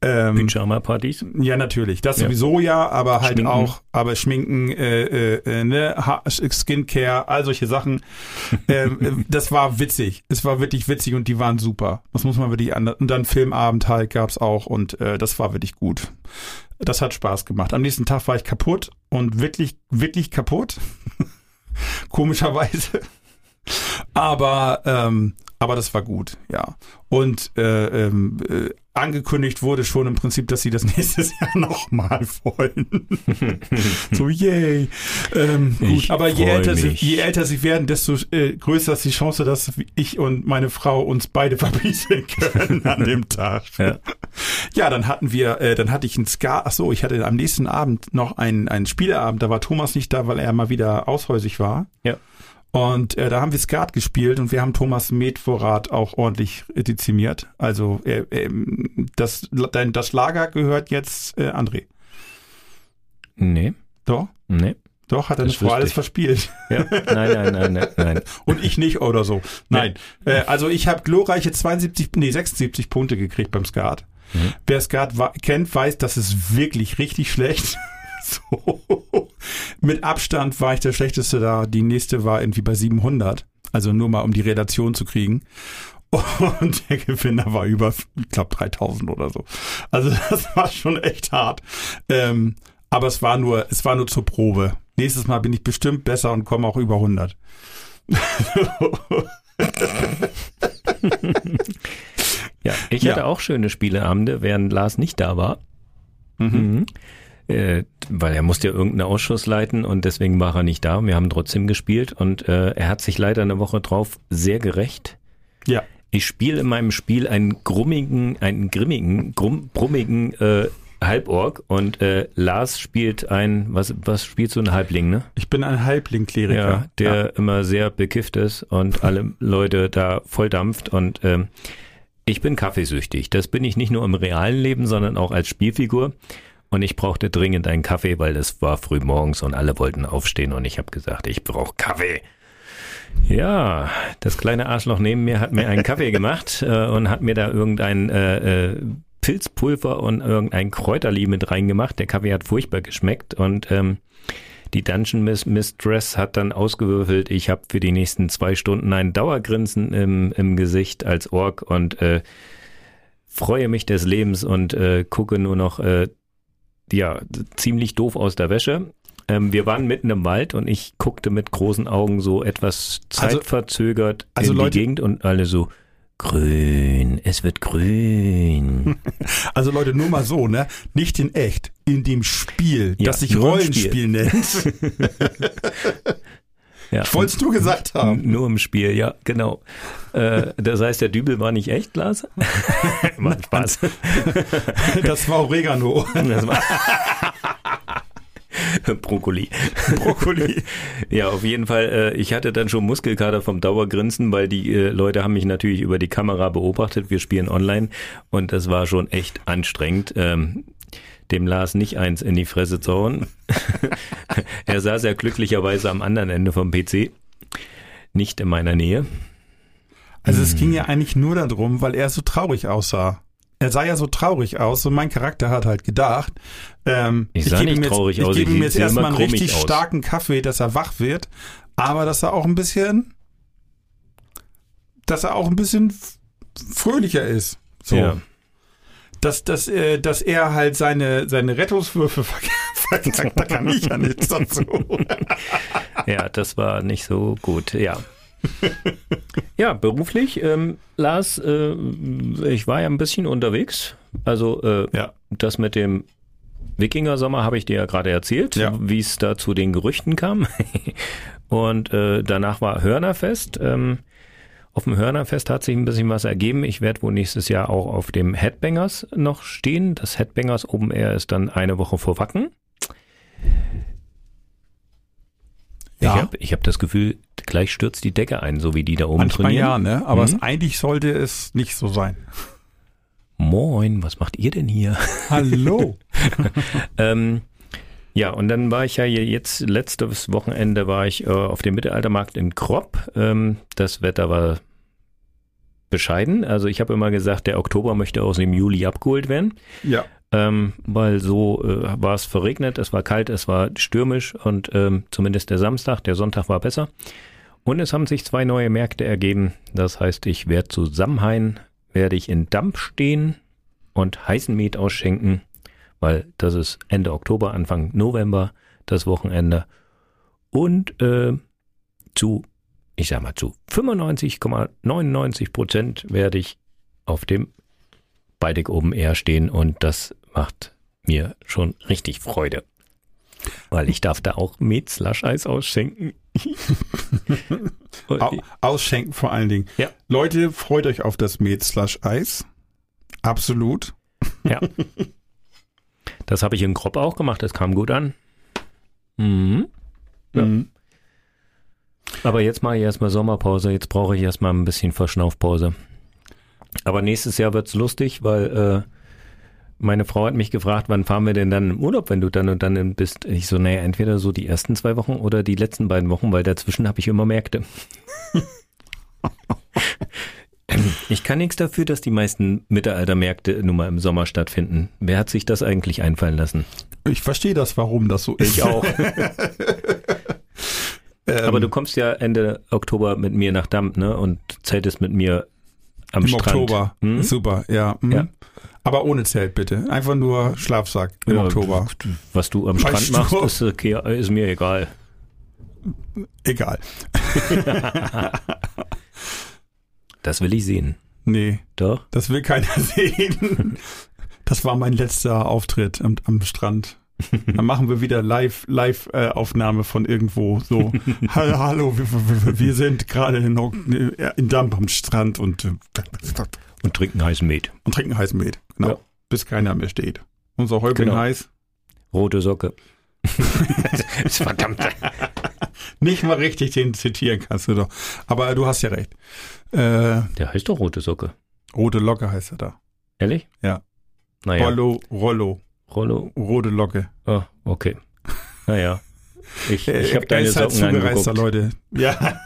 [SPEAKER 1] Ähm,
[SPEAKER 2] Pyjama-Partys?
[SPEAKER 1] Ja, natürlich. Das
[SPEAKER 2] Ja.
[SPEAKER 1] sowieso ja, aber halt
[SPEAKER 2] Schminken.
[SPEAKER 1] auch, aber Schminken, äh, äh, ne, ha- Skincare, all solche Sachen. ähm, äh, das war witzig. Es war wirklich witzig und die waren super. Das muss man wirklich anders. Und dann Filmabend halt gab's auch und äh, das war wirklich gut. Das hat Spaß gemacht. Am nächsten Tag war ich kaputt und wirklich, wirklich kaputt. Komischerweise. Aber, ähm, aber das war gut, ja. Und äh, ähm, äh, angekündigt wurde schon im Prinzip, dass sie das nächstes Jahr nochmal wollen. So, yay. Ähm, gut,
[SPEAKER 2] Ich
[SPEAKER 1] aber je
[SPEAKER 2] freu
[SPEAKER 1] älter, sie,
[SPEAKER 2] mich.
[SPEAKER 1] je älter sie werden, desto äh, größer ist die Chance, dass ich und meine Frau uns beide verbieseln können an dem Tag.
[SPEAKER 2] Ja.
[SPEAKER 1] Ja, dann hatten wir, äh, dann hatte ich ein Ska, ach so, ich hatte am nächsten Abend noch einen, einen Spieleabend, da war Thomas nicht da, weil er mal wieder aushäusig war.
[SPEAKER 2] Ja.
[SPEAKER 1] Und äh, da haben wir Skat gespielt und wir haben Thomas Metvorrat auch ordentlich dezimiert. Also äh, äh, das, dein, das Lager gehört jetzt äh, André.
[SPEAKER 2] Nee,
[SPEAKER 1] Doch?
[SPEAKER 2] nee.
[SPEAKER 1] Doch, hat er eine
[SPEAKER 2] Das
[SPEAKER 1] Frau
[SPEAKER 2] wüsste
[SPEAKER 1] alles
[SPEAKER 2] ich.
[SPEAKER 1] verspielt.
[SPEAKER 2] Ja. Nein, nein, nein, nein, nein.
[SPEAKER 1] Und ich nicht oder so. Nein. Äh, also ich habe glorreiche zweiundsiebzig, nee, sechsundsiebzig Punkte gekriegt beim Skat.
[SPEAKER 2] Mhm.
[SPEAKER 1] Wer Skat wa- kennt, weiß, das ist wirklich richtig schlecht. So. Mit Abstand war ich der Schlechteste da. Die nächste war irgendwie bei siebenhundert. Also nur mal, um die Relation zu kriegen. Und der Gewinner war über, ich glaube, dreitausend oder so. Also das war schon echt hart. Ähm, aber es war nur, es war nur zur Probe. Nächstes Mal bin ich bestimmt besser und komme auch über hundert.
[SPEAKER 2] Ja, ich
[SPEAKER 1] Ja.
[SPEAKER 2] hatte auch schöne Spieleabende, während Lars nicht da war. Mhm. Äh, weil er musste ja irgendeinen Ausschuss leiten und deswegen war er nicht da. Wir haben trotzdem gespielt und äh, er hat sich leider eine Woche drauf sehr gerecht.
[SPEAKER 1] Ja.
[SPEAKER 2] Ich spiele in meinem Spiel einen grummigen, einen grimmigen, grumm, brummigen äh, Halborg und äh, Lars spielt ein, was, was spielst du, ein Halbling, ne?
[SPEAKER 1] Ich bin ein Halbling-Kleriker.
[SPEAKER 2] Ja, der immer sehr bekifft ist und alle Leute da volldampft und ähm, ich bin kaffeesüchtig. Das bin ich nicht nur im realen Leben, sondern auch als Spielfigur. Und ich brauchte dringend einen Kaffee, weil es war früh morgens und alle wollten aufstehen und ich habe gesagt, ich brauche Kaffee. Ja, das kleine Arschloch neben mir hat mir einen Kaffee gemacht äh, und hat mir da irgendein äh, äh, Pilzpulver und irgendein Kräuterli mit reingemacht. Der Kaffee hat furchtbar geschmeckt und ähm, die Dungeon Mistress hat dann ausgewürfelt, ich habe für die nächsten zwei Stunden ein Dauergrinsen im, im Gesicht als Ork und äh, freue mich des Lebens und äh, gucke nur noch äh, ja ziemlich doof aus der Wäsche. Ähm, wir waren mitten im Wald und ich guckte mit großen Augen so etwas
[SPEAKER 1] Also-
[SPEAKER 2] zeitverzögert
[SPEAKER 1] also
[SPEAKER 2] in
[SPEAKER 1] Leute-
[SPEAKER 2] die Gegend und alle so, grün, es wird grün.
[SPEAKER 1] Also Leute, nur mal so, ne? Nicht in echt, in dem Spiel,
[SPEAKER 2] Ja,
[SPEAKER 1] das sich
[SPEAKER 2] nur im
[SPEAKER 1] Rollenspiel nennt.
[SPEAKER 2] Ja.
[SPEAKER 1] Ich wollte es nur gesagt haben.
[SPEAKER 2] Nur im Spiel, ja, genau. Äh, das heißt, der Dübel war nicht echt, Lars? Macht Spaß.
[SPEAKER 1] Das war Oregano.
[SPEAKER 2] Das war Brokkoli.
[SPEAKER 1] Brokkoli.
[SPEAKER 2] Ja, auf jeden Fall. Äh, ich hatte dann schon Muskelkater vom Dauergrinsen, weil die äh, Leute haben mich natürlich über die Kamera beobachtet. Wir spielen online und das war schon echt anstrengend. Ähm, dem Lars nicht eins in die Fresse zu hauen. Er saß ja glücklicherweise am anderen Ende vom P C, nicht in meiner Nähe.
[SPEAKER 1] Also es ging ja eigentlich nur darum, weil er so traurig aussah. Er sah ja so traurig aus und mein Charakter hat halt gedacht, ähm,
[SPEAKER 2] Ich sah
[SPEAKER 1] gebe
[SPEAKER 2] nicht
[SPEAKER 1] ihm jetzt,
[SPEAKER 2] traurig
[SPEAKER 1] ich
[SPEAKER 2] aus,
[SPEAKER 1] gebe
[SPEAKER 2] ich
[SPEAKER 1] ihm jetzt
[SPEAKER 2] sehe immer
[SPEAKER 1] erstmal einen
[SPEAKER 2] krummig
[SPEAKER 1] richtig
[SPEAKER 2] aus.
[SPEAKER 1] starken Kaffee, dass er wach wird, aber dass er auch ein bisschen, dass er auch ein bisschen f- fröhlicher ist. So.
[SPEAKER 2] Ja.
[SPEAKER 1] Dass, dass, äh, dass er halt seine, seine Rettungswürfe verkackt, verkackt, da kann ich ja nichts dazu.
[SPEAKER 2] Ja, das war nicht so gut, ja. Ja, beruflich, ähm, Lars, äh, ich war ja ein bisschen unterwegs. Also äh,
[SPEAKER 1] Ja.
[SPEAKER 2] das mit dem Wikinger-Sommer habe ich dir ja gerade erzählt,
[SPEAKER 1] Ja.
[SPEAKER 2] wie es da zu den Gerüchten kam. Und äh, danach war Hörnerfest. Ähm, auf dem Hörnerfest hat sich ein bisschen was ergeben. Ich werde wohl nächstes Jahr auch auf dem Headbangers noch stehen. Das Headbangers Open Air ist dann eine Woche vor Wacken.
[SPEAKER 1] Ja.
[SPEAKER 2] Ich habe ich hab das Gefühl, gleich stürzt die Decke ein, so wie die da oben
[SPEAKER 1] Manchmal
[SPEAKER 2] trainieren.
[SPEAKER 1] ja, ne? Aber
[SPEAKER 2] Mhm.
[SPEAKER 1] es, eigentlich sollte es nicht so sein.
[SPEAKER 2] Moin, was macht ihr denn hier?
[SPEAKER 1] Hallo.
[SPEAKER 2] ähm, ja, und dann war ich ja hier jetzt, letztes Wochenende war ich äh, auf dem Mittelaltermarkt in Kropp. Ähm, das Wetter war bescheiden. Also ich habe immer gesagt, der Oktober möchte aus dem Juli abgeholt werden.
[SPEAKER 1] Ja.
[SPEAKER 2] Ähm, weil so äh, war es verregnet, es war kalt, es war stürmisch und ähm, zumindest der Samstag, der Sonntag war besser. Und es haben sich zwei neue Märkte ergeben. Das heißt, ich werde zu Samhain, werde ich in Damp stehen und heißen Met ausschenken, weil das ist Ende Oktober, Anfang November, das Wochenende. Und äh, zu, ich sag mal, zu fünfundneunzig Komma neunundneunzig Prozent werde ich auf dem Beidig Open Air stehen und das macht mir schon richtig Freude. Weil ich darf da auch Met Slush Eis ausschenken.
[SPEAKER 1] Au- ausschenken vor allen Dingen.
[SPEAKER 2] Ja.
[SPEAKER 1] Leute, freut euch auf das Met Slush Eis. Absolut.
[SPEAKER 2] Ja. Das habe ich in Kropp auch gemacht, das kam gut an. Mhm. Ja.
[SPEAKER 1] Mhm.
[SPEAKER 2] Aber jetzt mache ich erstmal Sommerpause, jetzt brauche ich erstmal ein bisschen Verschnaufpause. Aber nächstes Jahr wird's lustig, weil äh, meine Frau hat mich gefragt, wann fahren wir denn dann im Urlaub, wenn du dann und dann bist. Ich so, naja, entweder so die ersten zwei Wochen oder die letzten beiden Wochen, weil dazwischen habe ich immer Märkte. Ich kann nichts dafür, dass die meisten Mittelaltermärkte nun mal im Sommer stattfinden. Wer hat sich das eigentlich einfallen lassen?
[SPEAKER 1] Ich verstehe das, warum das so ist.
[SPEAKER 2] Ich auch.
[SPEAKER 1] ähm,
[SPEAKER 2] Aber du kommst ja Ende Oktober mit mir nach Damp, ne? Und zeltest mit mir am
[SPEAKER 1] Im
[SPEAKER 2] Strand.
[SPEAKER 1] Oktober.
[SPEAKER 2] Hm?
[SPEAKER 1] Super, ja. Mhm.
[SPEAKER 2] Ja.
[SPEAKER 1] Aber ohne Zelt bitte. Einfach nur Schlafsack im
[SPEAKER 2] Ja,
[SPEAKER 1] Oktober.
[SPEAKER 2] Was du am
[SPEAKER 1] Weißt
[SPEAKER 2] Strand machst,
[SPEAKER 1] du?
[SPEAKER 2] ist, okay, ist mir egal.
[SPEAKER 1] Egal.
[SPEAKER 2] Das will ich sehen.
[SPEAKER 1] Nee,
[SPEAKER 2] Doch?
[SPEAKER 1] das will keiner sehen. Das war mein letzter Auftritt am, am Strand. Dann machen wir wieder Live, Live-Aufnahme von irgendwo. So, hallo, hallo, wir, wir, wir sind gerade in, in Damp am Strand und, äh,
[SPEAKER 2] Und trinken heißen Met.
[SPEAKER 1] und trinken heißen Met. Genau.
[SPEAKER 2] Ja.
[SPEAKER 1] Bis keiner mehr steht. Unser Häuptling
[SPEAKER 2] Genau.
[SPEAKER 1] heiß.
[SPEAKER 2] Rote Socke. Das ist verdammt.
[SPEAKER 1] Nicht mal richtig den zitieren kannst du doch. Aber du hast ja recht. Äh,
[SPEAKER 2] Der heißt doch Rote Socke.
[SPEAKER 1] rote Locke heißt er da.
[SPEAKER 2] Ehrlich?
[SPEAKER 1] Ja.
[SPEAKER 2] Naja.
[SPEAKER 1] Rollo, Rollo,
[SPEAKER 2] Rollo.
[SPEAKER 1] rote Locke.
[SPEAKER 2] Oh, okay. Naja. Ich,
[SPEAKER 1] Äh,
[SPEAKER 2] ich habe
[SPEAKER 1] er
[SPEAKER 2] deine
[SPEAKER 1] ist halt
[SPEAKER 2] Socken
[SPEAKER 1] zugereister,
[SPEAKER 2] angeguckt.
[SPEAKER 1] Leute. Ja.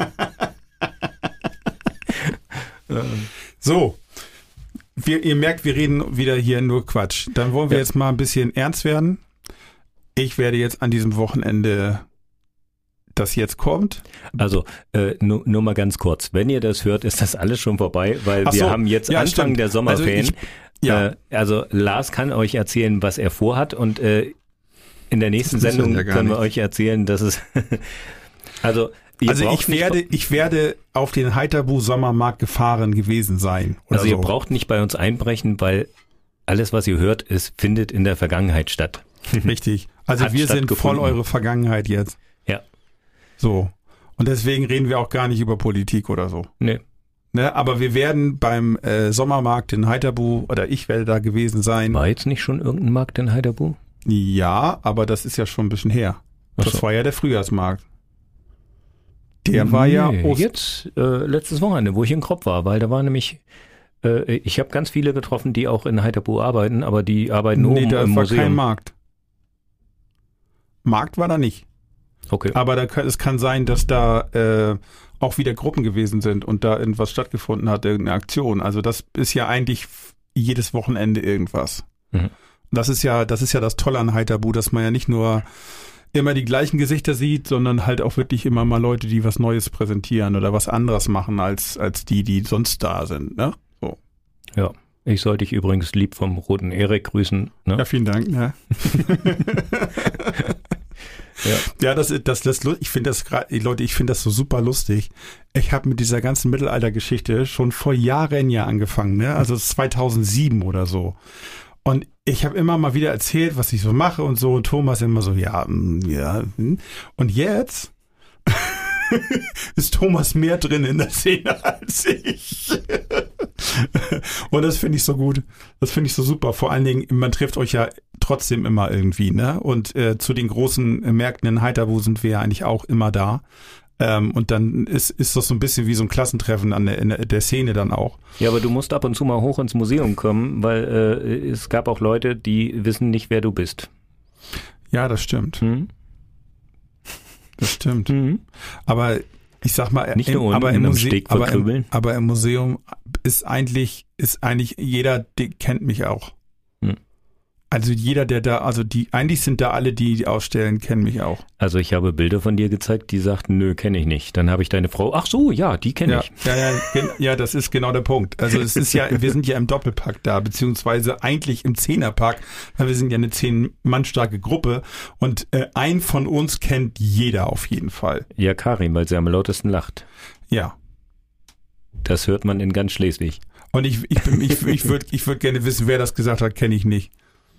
[SPEAKER 1] So. Wir, ihr merkt, wir reden wieder hier nur Quatsch. Dann wollen wir
[SPEAKER 2] Ja.
[SPEAKER 1] jetzt mal ein bisschen ernst werden. Ich werde jetzt an diesem Wochenende, das jetzt kommt.
[SPEAKER 2] Also, äh, nur, nur mal ganz kurz. Wenn ihr das hört, ist das alles schon vorbei, weil
[SPEAKER 1] Ach
[SPEAKER 2] wir
[SPEAKER 1] so.
[SPEAKER 2] haben jetzt
[SPEAKER 1] Ja,
[SPEAKER 2] Anfang
[SPEAKER 1] stimmt.
[SPEAKER 2] der Sommerferien.
[SPEAKER 1] Also ich- Ja.
[SPEAKER 2] Äh, also Lars kann euch erzählen, was er vorhat und äh, in der nächsten
[SPEAKER 1] Das wissen wir
[SPEAKER 2] Sendung
[SPEAKER 1] ja gar
[SPEAKER 2] können wir
[SPEAKER 1] nicht.
[SPEAKER 2] euch erzählen, dass es also ihr
[SPEAKER 1] Also
[SPEAKER 2] braucht
[SPEAKER 1] ich
[SPEAKER 2] nicht,
[SPEAKER 1] werde, ich werde auf den Heiterbu Sommermarkt gefahren gewesen sein. Oder
[SPEAKER 2] also ihr
[SPEAKER 1] so.
[SPEAKER 2] braucht nicht bei uns einbrechen, weil alles, was ihr hört, ist, findet in der Vergangenheit statt.
[SPEAKER 1] Richtig. Also
[SPEAKER 2] Hat
[SPEAKER 1] wir sind voll
[SPEAKER 2] stattgefunden.
[SPEAKER 1] eure Vergangenheit jetzt.
[SPEAKER 2] Ja.
[SPEAKER 1] So. Und deswegen reden wir auch gar nicht über Politik oder so.
[SPEAKER 2] Nee.
[SPEAKER 1] Ne? Aber wir werden beim äh, Sommermarkt in Heiterbu, oder ich werde da gewesen sein.
[SPEAKER 2] War jetzt nicht schon irgendein Markt in Heiderbu?
[SPEAKER 1] Ja, aber das ist ja schon ein bisschen her.
[SPEAKER 2] Ach
[SPEAKER 1] Das
[SPEAKER 2] so.
[SPEAKER 1] war ja der Frühjahrsmarkt. Der war ja
[SPEAKER 2] Nee,
[SPEAKER 1] Ost-
[SPEAKER 2] jetzt äh, letztes Wochenende, wo ich in Kropp war, weil da war nämlich äh, ich habe ganz viele getroffen, die auch in Heiderbu arbeiten, aber die arbeiten
[SPEAKER 1] Nee,
[SPEAKER 2] oben
[SPEAKER 1] da
[SPEAKER 2] im
[SPEAKER 1] war
[SPEAKER 2] Museum.
[SPEAKER 1] kein Markt. Markt war da nicht.
[SPEAKER 2] Okay.
[SPEAKER 1] Aber da kann, es kann sein, dass da äh, auch wieder Gruppen gewesen sind und da irgendwas stattgefunden hat, irgendeine Aktion. Also das ist ja eigentlich f- jedes Wochenende irgendwas.
[SPEAKER 2] Mhm.
[SPEAKER 1] Das ist ja, das ist ja das Tolle an Heiterbu, dass man ja nicht nur immer die gleichen Gesichter sieht, sondern halt auch wirklich immer mal Leute, die was Neues präsentieren oder was anderes machen als als die, die sonst da sind. Ne? So.
[SPEAKER 2] Ja. Ich soll dich übrigens lieb vom Roten Erik grüßen. Ne?
[SPEAKER 1] Ja, vielen Dank. Ja.
[SPEAKER 2] Ja.
[SPEAKER 1] Ja, das, das, das, ich finde das gerade, Leute, ich finde das so super lustig. Ich habe mit dieser ganzen Mittelaltergeschichte schon vor Jahren ja angefangen, ne? Also zweitausendsieben oder so. Und ich habe immer mal wieder erzählt, was ich so mache und so. Und Thomas immer so, ja, mm, ja. mm. Und jetzt ist Thomas mehr drin in der Szene als ich. Und das finde ich so gut. Das finde ich so super. Vor allen Dingen, man trifft euch ja trotzdem immer irgendwie, ne? Und äh, zu den großen äh, Märkten in Heiterbu sind wir ja eigentlich auch immer da. Ähm, und dann ist, ist das so ein bisschen wie so ein Klassentreffen an der, in der, der Szene dann auch.
[SPEAKER 2] Ja, aber du musst ab und zu mal hoch ins Museum kommen, weil äh, es gab auch Leute, die wissen nicht, wer du bist.
[SPEAKER 1] Ja, das stimmt.
[SPEAKER 2] Hm?
[SPEAKER 1] Das stimmt.
[SPEAKER 2] Mhm.
[SPEAKER 1] Aber ich sag mal,
[SPEAKER 2] Nicht
[SPEAKER 1] im,
[SPEAKER 2] nur unten
[SPEAKER 1] aber, im
[SPEAKER 2] am
[SPEAKER 1] Muse-
[SPEAKER 2] Steg
[SPEAKER 1] aber, im,
[SPEAKER 2] verkrübeln.
[SPEAKER 1] aber im Museum ist eigentlich, ist eigentlich jeder, der kennt mich auch.
[SPEAKER 2] Hm.
[SPEAKER 1] Also jeder, der da, also die, eigentlich sind da alle, die, die ausstellen, kennen mich auch.
[SPEAKER 2] Also ich habe Bilder von dir gezeigt, die sagten, nö, kenne ich nicht. Dann habe ich deine Frau, ach so, ja, die kenne
[SPEAKER 1] Ja,
[SPEAKER 2] ich.
[SPEAKER 1] ja, ja, gen- ja, das ist genau der Punkt. Also es ist ja, wir sind ja im Doppelpack da, beziehungsweise eigentlich im Zehnerpack, weil wir sind ja eine zehn Mann starke Gruppe und äh, ein von uns kennt jeder auf jeden Fall.
[SPEAKER 2] Ja, Karin, weil sie am lautesten lacht.
[SPEAKER 1] Ja.
[SPEAKER 2] Das hört man in ganz Schleswig.
[SPEAKER 1] Und ich, ich, bin- ich, ich würde ich würd gerne wissen, wer das gesagt hat, kenne ich nicht.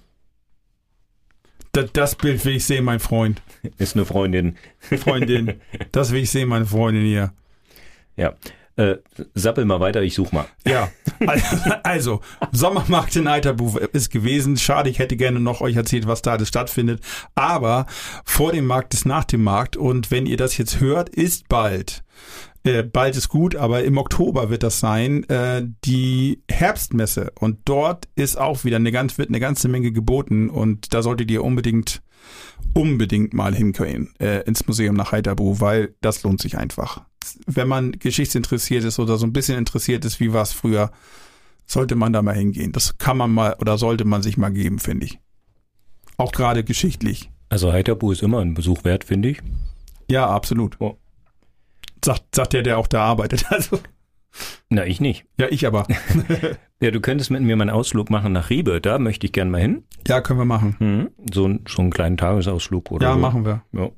[SPEAKER 1] Das, das Bild will ich sehen, mein Freund.
[SPEAKER 2] Ist eine Freundin.
[SPEAKER 1] Freundin. Das will ich sehen, meine Freundin hier.
[SPEAKER 2] Ja. Äh, sappel mal weiter, ich such mal.
[SPEAKER 1] Ja, also, Sommermarkt in Eiterbuch ist gewesen. Schade, ich hätte gerne noch euch erzählt, was da alles stattfindet. Aber vor dem Markt ist nach dem Markt. Und wenn ihr das jetzt hört, ist bald. Äh, bald ist gut, aber im Oktober wird das sein, äh, die Herbstmesse. Und dort ist auch wieder eine ganz, wird eine ganze Menge geboten. Und da solltet ihr unbedingt, unbedingt mal hinkommen, äh, ins Museum nach Heiterbuch, weil das lohnt sich einfach. Wenn man geschichtsinteressiert ist oder so ein bisschen interessiert ist, wie war es früher, sollte man da mal hingehen. Das kann man mal oder sollte man sich mal geben, finde ich. Auch gerade geschichtlich.
[SPEAKER 2] Also Heiterbuch ist immer ein Besuch wert, finde ich.
[SPEAKER 1] Ja, absolut.
[SPEAKER 2] Oh.
[SPEAKER 1] Sagt, sagt der, der auch da arbeitet. Also,
[SPEAKER 2] Na, ich nicht.
[SPEAKER 1] ja, ich aber.
[SPEAKER 2] Ja, du könntest mit mir mal einen Ausflug machen nach Riebe. Da möchte ich gern mal hin.
[SPEAKER 1] Ja, können wir machen.
[SPEAKER 2] Hm. So, ein- so einen kleinen Tagesausflug oder
[SPEAKER 1] Ja,
[SPEAKER 2] so.
[SPEAKER 1] machen wir.
[SPEAKER 2] Ja.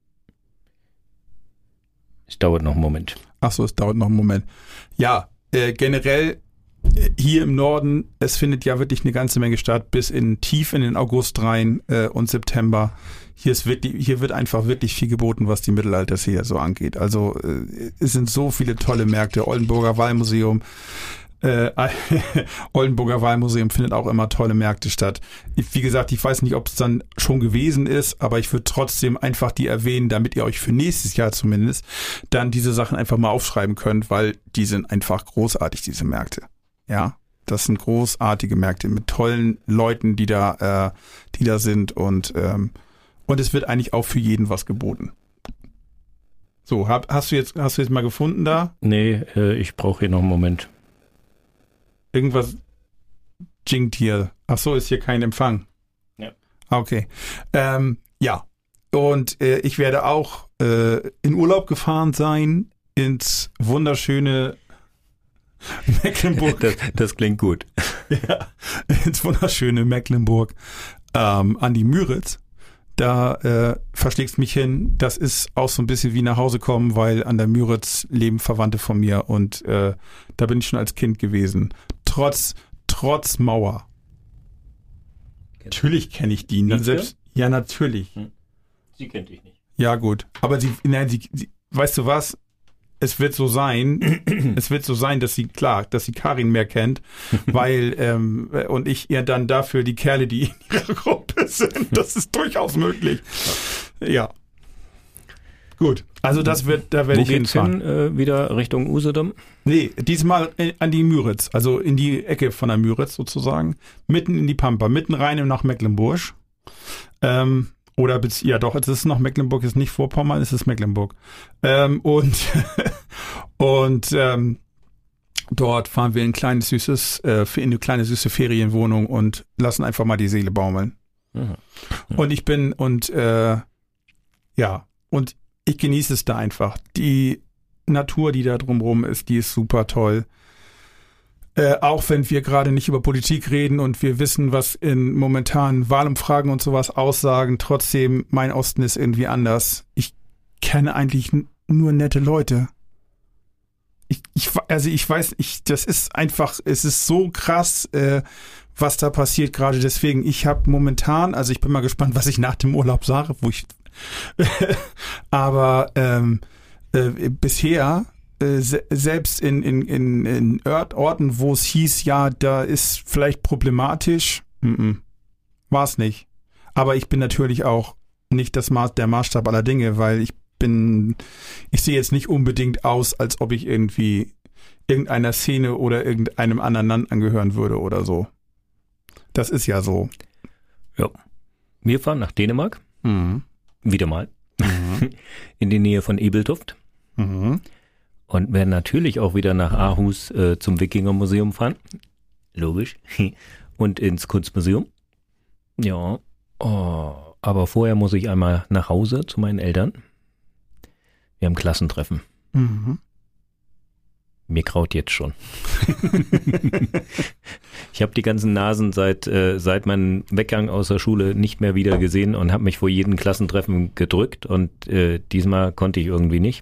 [SPEAKER 2] Es dauert noch einen Moment.
[SPEAKER 1] Ach so, es dauert noch einen Moment. Ja, äh, generell äh, hier im Norden, es findet ja wirklich eine ganze Menge statt, bis in tief in den August rein äh, und September. Hier ist wirklich, hier wird einfach wirklich viel geboten, was die Mittelalterszene so angeht. Also äh, es sind so viele tolle Märkte. Oldenburger Wallmuseum, äh, Oldenburger Wallmuseum findet auch immer tolle Märkte statt. Ich, wie gesagt, ich weiß nicht, ob es dann schon gewesen ist, aber ich würde trotzdem einfach die erwähnen, damit ihr euch für nächstes Jahr zumindest dann diese Sachen einfach mal aufschreiben könnt, weil die sind einfach großartig, diese Märkte. Ja, das sind großartige Märkte mit tollen Leuten, die da, äh, die da sind und ähm, und es wird eigentlich auch für jeden was geboten. So, hab, hast du jetzt, hast du jetzt mal gefunden da?
[SPEAKER 2] Nee, äh, ich brauche hier noch einen Moment.
[SPEAKER 1] Irgendwas jinkt hier. Ach so, ist hier kein Empfang.
[SPEAKER 2] Ja.
[SPEAKER 1] Okay. Ähm, ja. Und äh, ich werde auch äh, in Urlaub gefahren sein ins wunderschöne Mecklenburg.
[SPEAKER 2] Das, das klingt gut.
[SPEAKER 1] Ja, ins wunderschöne Mecklenburg ähm, an die Müritz. Da äh, verschlägt's mich hin. Das ist auch so ein bisschen wie nach Hause kommen, weil an der Müritz leben Verwandte von mir und äh, da bin ich schon als Kind gewesen. Trotz trotz Mauer. Natürlich kenne ich die. Ne?
[SPEAKER 2] Nicht,
[SPEAKER 1] Selbst, ja, natürlich.
[SPEAKER 2] Sie kennt dich nicht.
[SPEAKER 1] Ja, gut. Aber sie, nein, sie, sie, weißt du was? Es wird so sein, es wird so sein, dass sie, klar, dass sie Karin mehr kennt, weil, ähm, und ich ihr dann dafür die Kerle, die in ihrer Gruppe sind. Das ist durchaus möglich. Ja. Gut. Also das wird, da werde
[SPEAKER 2] Wo
[SPEAKER 1] ich
[SPEAKER 2] geht's
[SPEAKER 1] hinfahren.
[SPEAKER 2] hin? Äh, wieder Richtung Usedom?
[SPEAKER 1] Nee, diesmal an die Müritz, also in die Ecke von der Müritz sozusagen. Mitten in die Pampa, mitten rein nach Mecklenburg. Ähm, Oder, bez- ja doch, es ist noch Mecklenburg, ist nicht Vorpommern, es ist Mecklenburg. Ähm, und und ähm, dort fahren wir in ein kleines süßes, äh, in eine kleine süße Ferienwohnung und lassen einfach mal die Seele baumeln.
[SPEAKER 2] Mhm. Ja.
[SPEAKER 1] Und ich bin, und äh, ja, und ich genieße es da einfach. Die Natur, die da drumherum ist, die ist super toll. Äh, auch wenn wir gerade nicht über Politik reden und wir wissen, was in momentanen Wahlumfragen und sowas aussagen, trotzdem, mein Osten ist irgendwie anders. Ich kenne eigentlich n- nur nette Leute. Ich, ich, also ich weiß, ich, das ist einfach, es ist so krass, äh, was da passiert gerade. Deswegen, ich habe momentan, also ich bin mal gespannt, was ich nach dem Urlaub sage, wo ich, aber ähm, äh, bisher Se- selbst in, in, in, in Ort, Orten, wo es hieß, ja, da ist vielleicht problematisch, war es nicht. Aber ich bin natürlich auch nicht das Maß, der Maßstab aller Dinge, weil ich bin, ich sehe jetzt nicht unbedingt aus, als ob ich irgendwie irgendeiner Szene oder irgendeinem anderen Land angehören würde oder so. Das ist ja so.
[SPEAKER 2] Ja. Wir fahren nach Dänemark.
[SPEAKER 1] Mhm.
[SPEAKER 2] Wieder mal. In die Nähe von Ebeltoft.
[SPEAKER 1] Mhm.
[SPEAKER 2] Und werden natürlich auch wieder nach Aarhus äh, zum Wikingermuseum fahren. Logisch. Und ins Kunstmuseum. Ja. Oh, aber vorher muss ich einmal nach Hause zu meinen Eltern. Wir haben Klassentreffen.
[SPEAKER 1] Mhm.
[SPEAKER 2] Mir kraut jetzt schon. Ich habe die ganzen Nasen seit, äh, seit meinem Weggang aus der Schule nicht mehr wieder gesehen und habe mich vor jedem Klassentreffen gedrückt und äh, diesmal konnte ich irgendwie nicht.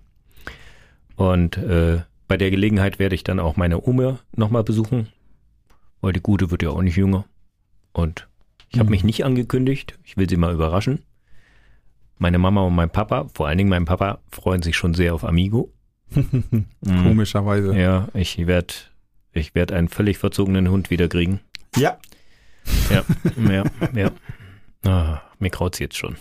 [SPEAKER 2] Und äh, bei der Gelegenheit werde ich dann auch meine Oma nochmal besuchen, weil die Gute wird ja auch nicht jünger. Und ich habe
[SPEAKER 1] Mhm.
[SPEAKER 2] mich nicht angekündigt, ich will sie mal überraschen. Meine Mama und mein Papa, vor allen Dingen mein Papa, freuen sich schon sehr auf Amigo. Mhm.
[SPEAKER 1] Komischerweise.
[SPEAKER 2] Ja, ich werde ich werd einen völlig verzogenen Hund wieder kriegen.
[SPEAKER 1] Ja.
[SPEAKER 2] Ja, ja, ja. Ah, mir kraut's jetzt schon.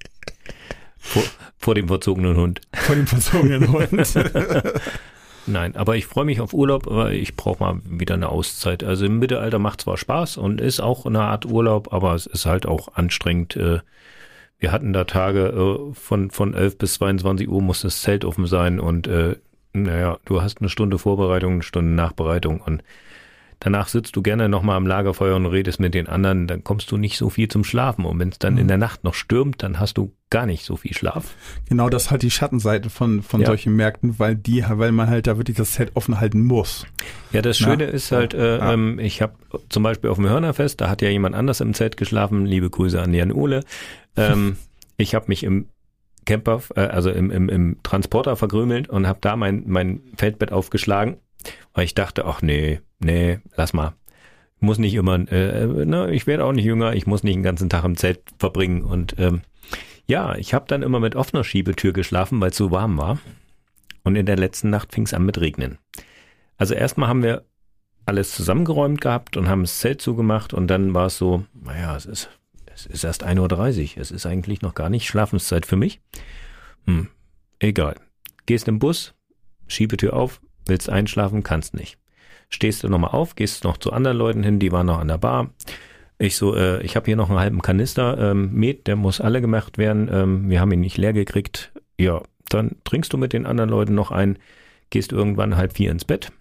[SPEAKER 2] Vor, vor dem verzogenen Hund.
[SPEAKER 1] Von dem verzogenen Hund.
[SPEAKER 2] Nein, aber ich freue mich auf Urlaub, aber ich brauche mal wieder eine Auszeit. Also im Mittelalter macht zwar Spaß und ist auch eine Art Urlaub, aber es ist halt auch anstrengend. Wir hatten da Tage von, von elf bis zweiundzwanzig Uhr muss das Zelt offen sein und äh, naja, du hast eine Stunde Vorbereitung, eine Stunde Nachbereitung und danach sitzt du gerne nochmal am Lagerfeuer und redest mit den anderen, dann kommst du nicht so viel zum Schlafen und wenn es dann
[SPEAKER 1] Mhm.
[SPEAKER 2] in der Nacht noch stürmt, dann hast du gar nicht so viel Schlaf.
[SPEAKER 1] Genau, das ist halt die Schattenseite von, von
[SPEAKER 2] Ja.
[SPEAKER 1] solchen Märkten, weil die, weil man halt da wirklich das Zelt offen halten muss.
[SPEAKER 2] Ja, das
[SPEAKER 1] Na,
[SPEAKER 2] Schöne ist halt, äh,
[SPEAKER 1] ja.
[SPEAKER 2] ähm, ich habe zum Beispiel auf dem Hörnerfest, da hat ja jemand anders im Zelt geschlafen, liebe Grüße an Jan Ole. Ähm, ich habe mich im Camper, äh, also im, im, im Transporter verkrümelt und habe da mein, mein Feldbett aufgeschlagen, weil ich dachte, ach nee, nee, lass mal. Muss nicht immer, äh, ne, ich werde auch nicht jünger, ich muss nicht den ganzen Tag im Zelt verbringen und ähm, ja, ich habe dann immer mit offener Schiebetür geschlafen, weil es so warm war und in der letzten Nacht fing es an mit Regnen. Also erstmal haben wir alles zusammengeräumt gehabt und haben das Zelt zugemacht und dann war es so, naja, es ist, es ist erst ein Uhr dreißig, es ist eigentlich noch gar nicht Schlafenszeit für mich. Hm, egal. Gehst im Bus, Schiebetür auf, willst einschlafen, kannst nicht. Stehst du nochmal auf, gehst noch zu anderen Leuten hin, die waren noch an der Bar. Ich so, äh, ich habe hier noch einen halben Kanister ähm, Met, der muss alle gemacht werden. Ähm, wir haben ihn nicht leer gekriegt. Ja, dann trinkst du mit den anderen Leuten noch ein, gehst irgendwann halb vier ins Bett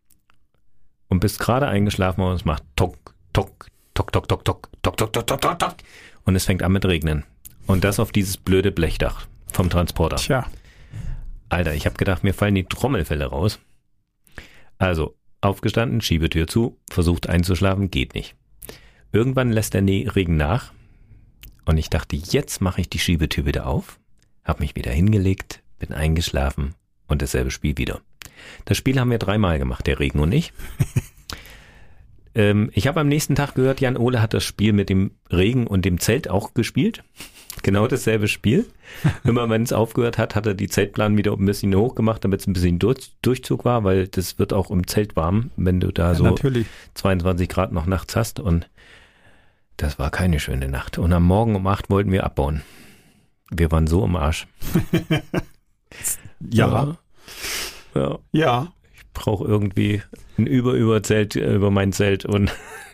[SPEAKER 2] und bist gerade eingeschlafen und es macht tok, tok, tok, tok, tok, tok, tok, tok, tok, tok, tok, tok. Und es fängt an mit Regnen. Und das auf dieses blöde Blechdach vom Transporter.
[SPEAKER 1] Tja.
[SPEAKER 2] Alter, ich habe gedacht, mir fallen die Trommelfelle raus. Also, aufgestanden, Schiebetür zu, versucht einzuschlafen, geht nicht. Irgendwann lässt der Ne- Regen nach und ich dachte, jetzt mache ich die Schiebetür wieder auf, habe mich wieder hingelegt, bin eingeschlafen und dasselbe Spiel wieder. Das Spiel haben wir dreimal gemacht, der Regen und ich. ähm, ich habe am nächsten Tag gehört, Jan Ole hat das Spiel mit dem Regen und dem Zelt auch gespielt. Genau dasselbe Spiel. Immer wenn es aufgehört hat, hat er die Zeltplan wieder ein bisschen hoch gemacht, damit es ein bisschen durch, Durchzug war, weil das wird auch im Zelt warm, wenn du da
[SPEAKER 1] Ja,
[SPEAKER 2] so
[SPEAKER 1] natürlich.
[SPEAKER 2] zweiundzwanzig Grad noch nachts hast und das war keine schöne Nacht. Und am Morgen um acht wollten wir abbauen. Wir waren so im Arsch.
[SPEAKER 1] Ja.
[SPEAKER 2] Ja.
[SPEAKER 1] Ja.
[SPEAKER 2] Ich brauche irgendwie ein Über-Über-Zelt äh, über mein Zelt und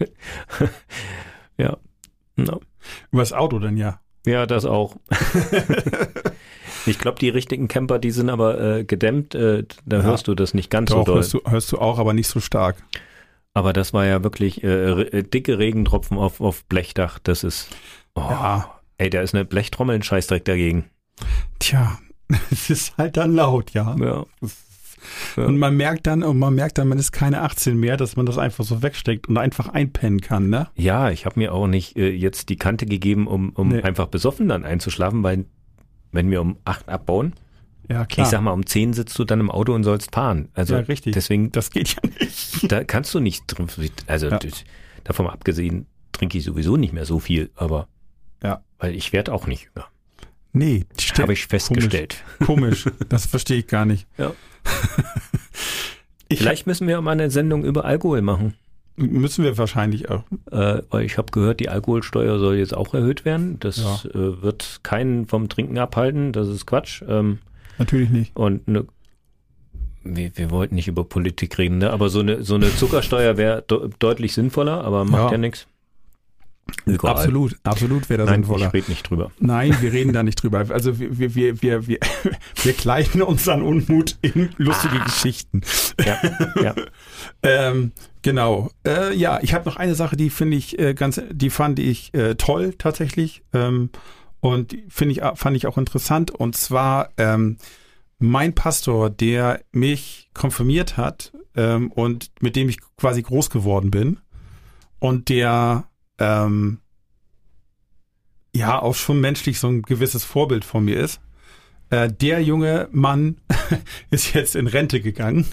[SPEAKER 2] ja. No.
[SPEAKER 1] Übers Auto dann ja.
[SPEAKER 2] Ja, das auch. Ich glaube, die richtigen Camper, die sind aber äh, gedämmt, äh, da
[SPEAKER 1] Ja.
[SPEAKER 2] hörst du das nicht ganz
[SPEAKER 1] Doch,
[SPEAKER 2] so doll.
[SPEAKER 1] hörst du, hörst du auch, aber nicht so stark.
[SPEAKER 2] Aber das war ja wirklich äh, re- dicke Regentropfen auf, auf Blechdach. Das ist, oh,
[SPEAKER 1] Ja.
[SPEAKER 2] ey, da ist eine Blechtrommel ein Scheißdreck dagegen.
[SPEAKER 1] Tja, es ist halt dann laut, ja.
[SPEAKER 2] Ja. Ja.
[SPEAKER 1] Und man merkt dann, und man merkt dann, man ist keine achtzehn mehr, dass man das einfach so wegsteckt und einfach einpennen kann, ne?
[SPEAKER 2] Ja, ich habe mir auch nicht äh, jetzt die Kante gegeben, um, um
[SPEAKER 1] Nee.
[SPEAKER 2] einfach besoffen dann einzuschlafen, weil wenn wir um acht abbauen,
[SPEAKER 1] Ja, klar.
[SPEAKER 2] ich sag mal, um zehn sitzt du dann im Auto und sollst fahren. Also
[SPEAKER 1] ja, richtig.
[SPEAKER 2] deswegen,
[SPEAKER 1] Das geht ja nicht.
[SPEAKER 2] da kannst du nicht, drin- also
[SPEAKER 1] Ja.
[SPEAKER 2] das, davon mal abgesehen, trinke ich sowieso nicht mehr so viel, aber
[SPEAKER 1] Ja.
[SPEAKER 2] weil ich werde auch nicht jünger.
[SPEAKER 1] Nee, ste-
[SPEAKER 2] Habe ich festgestellt.
[SPEAKER 1] Komisch. Komisch. Das verstehe ich gar nicht.
[SPEAKER 2] Ja.
[SPEAKER 1] Ich
[SPEAKER 2] Vielleicht müssen wir mal eine Sendung über Alkohol machen.
[SPEAKER 1] Müssen wir wahrscheinlich auch.
[SPEAKER 2] Äh, weil ich habe gehört, die Alkoholsteuer soll jetzt auch erhöht werden. Das
[SPEAKER 1] Ja.
[SPEAKER 2] äh, wird keinen vom Trinken abhalten. Das ist Quatsch. Ähm,
[SPEAKER 1] Natürlich nicht.
[SPEAKER 2] und ne, wir, wir wollten nicht über Politik reden, ne? Aber so eine so eine Zuckersteuer wäre de deutlich sinnvoller, aber macht
[SPEAKER 1] Ja.
[SPEAKER 2] ja nichts. Überall.
[SPEAKER 1] Absolut, absolut wäre das
[SPEAKER 2] Nein,
[SPEAKER 1] sinnvoller.
[SPEAKER 2] ich rede nicht drüber.
[SPEAKER 1] Nein, wir reden da nicht drüber. Also wir, wir, wir, wir, wir, wir kleiden unseren Unmut in lustige ah. Geschichten.
[SPEAKER 2] Ja, ja.
[SPEAKER 1] ähm, genau. Äh, ja, ich habe noch eine Sache, die finde ich äh, ganz, die fand ich äh, toll tatsächlich. Ähm, und finde ich, fand ich auch interessant. Und zwar ähm, mein Pastor, der mich konfirmiert hat ähm, und mit dem ich quasi groß geworden bin und der ähm, ja auch schon menschlich so ein gewisses Vorbild von mir ist. Äh, der junge Mann ist jetzt in Rente gegangen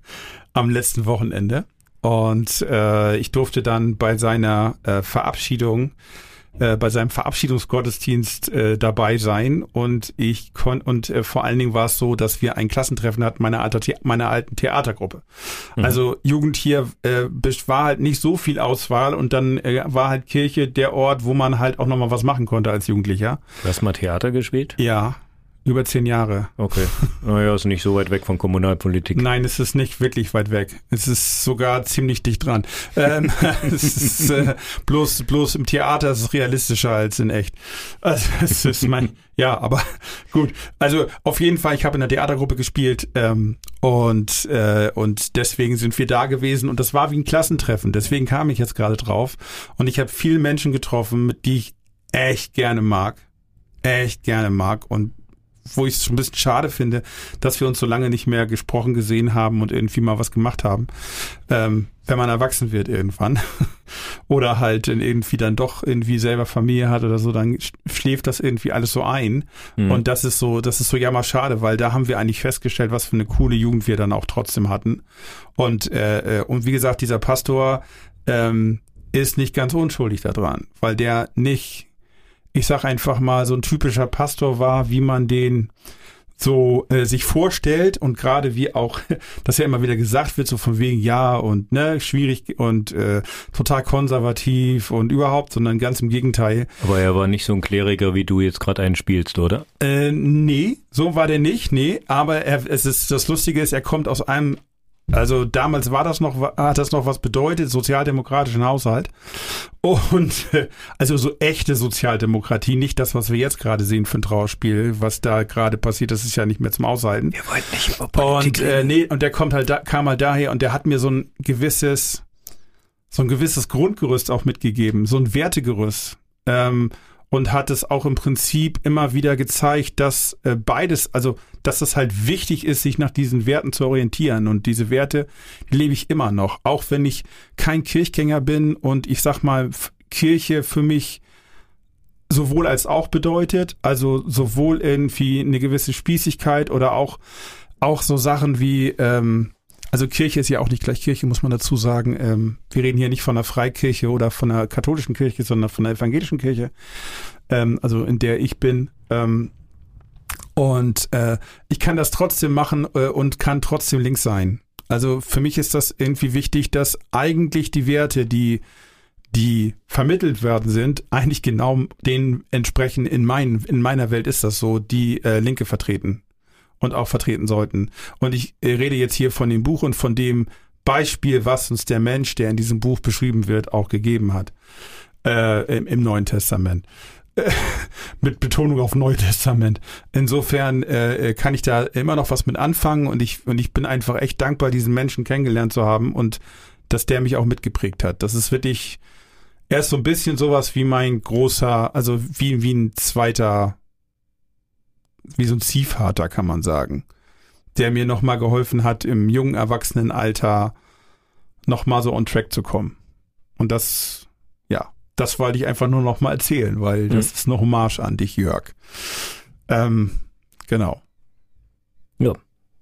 [SPEAKER 1] am letzten Wochenende und äh, ich durfte dann bei seiner äh, Verabschiedung Äh, bei seinem Verabschiedungsgottesdienst äh, dabei sein und ich kon und äh, vor allen Dingen war es so, dass wir ein Klassentreffen hatten meiner, alter The- meiner alten Theatergruppe. Mhm. Also Jugend hier äh, war halt nicht so viel Auswahl und dann äh, war halt Kirche der Ort, wo man halt auch nochmal was machen konnte als Jugendlicher.
[SPEAKER 2] Du hast mal Theater gespielt?
[SPEAKER 1] Ja, über zehn Jahre.
[SPEAKER 2] Okay. Naja, ist nicht so weit weg von Kommunalpolitik.
[SPEAKER 1] Nein, es ist nicht wirklich weit weg. Es ist sogar ziemlich dicht dran. Ähm, es ist äh, bloß, bloß im Theater ist es realistischer als in echt. Also es ist mein, ja, aber gut. Also auf jeden Fall, ich habe in der Theatergruppe gespielt ähm, und äh, und deswegen sind wir da gewesen und das war wie ein Klassentreffen. Deswegen kam ich jetzt gerade drauf und ich habe viele Menschen getroffen, mit die ich echt gerne mag, echt gerne mag und wo ich es schon ein bisschen schade finde, dass wir uns so lange nicht mehr gesprochen gesehen haben und irgendwie mal was gemacht haben. Ähm, wenn man erwachsen wird irgendwann oder halt irgendwie dann doch irgendwie selber Familie hat oder so, dann schläft das irgendwie alles so ein. Mhm. Und das ist so, das ist so jammerschade, weil da haben wir eigentlich festgestellt, was für eine coole Jugend wir dann auch trotzdem hatten. Und, äh, und wie gesagt, dieser Pastor ähm, ist nicht ganz unschuldig daran, weil der nicht, ich sag einfach mal, so ein typischer Pastor war, wie man den so äh, sich vorstellt und gerade wie auch, dass ja immer wieder gesagt wird, so von wegen ja und ne, schwierig und äh, total konservativ und überhaupt, sondern ganz im Gegenteil.
[SPEAKER 2] Aber er war nicht so ein Kleriker, wie du jetzt gerade einen spielst, oder?
[SPEAKER 1] Äh, nee, so war der nicht, nee, aber er, es ist, das Lustige ist, er kommt aus einem, also damals war das noch, hat das noch was bedeutet, sozialdemokratischen Haushalt. Und also so echte Sozialdemokratie, nicht das, was wir jetzt gerade sehen für ein Trauerspiel, was da gerade passiert, das ist ja nicht mehr zum Aushalten.
[SPEAKER 2] Wir wollten nicht über Politik
[SPEAKER 1] und äh, nee, und der kommt halt da, kam halt daher und der hat mir so ein gewisses, so ein gewisses Grundgerüst auch mitgegeben, so ein Wertegerüst. Ähm, und hat es auch im Prinzip immer wieder gezeigt, dass äh, beides, also dass das halt wichtig ist, sich nach diesen Werten zu orientieren. Und diese Werte, die lebe ich immer noch. Auch wenn ich kein Kirchgänger bin und ich sag mal, F- Kirche für mich sowohl als auch bedeutet, also sowohl irgendwie eine gewisse Spießigkeit oder auch, auch so Sachen wie, ähm, also Kirche ist ja auch nicht gleich Kirche, muss man dazu sagen. Ähm, wir reden hier nicht von einer Freikirche oder von einer katholischen Kirche, sondern von einer evangelischen Kirche, ähm, also in der ich bin. Ähm, und äh, ich kann das trotzdem machen äh, und kann trotzdem links sein. Also für mich ist das irgendwie wichtig, dass eigentlich die Werte, die die vermittelt werden sind, eigentlich genau denen entsprechen. In, mein, in meiner Welt ist das so, die äh, Linke vertreten. Und auch vertreten sollten. Und ich rede jetzt hier von dem Buch und von dem Beispiel, was uns der Mensch, der in diesem Buch beschrieben wird, auch gegeben hat. Äh, im, im Neuen Testament. Äh, mit Betonung auf Neue Testament. Insofern äh, kann ich da immer noch was mit anfangen und ich, und ich bin einfach echt dankbar, diesen Menschen kennengelernt zu haben und dass der mich auch mitgeprägt hat. Das ist wirklich, er ist so ein bisschen sowas wie mein großer, also wie, wie ein zweiter, wie so ein Ziehvater, kann man sagen, der mir nochmal geholfen hat, im jungen Erwachsenenalter nochmal so on track zu kommen. Und das, ja, das wollte ich einfach nur nochmal erzählen, weil das mhm. ist eine Hommage an dich, Jörg. Ähm, genau.
[SPEAKER 2] Ja.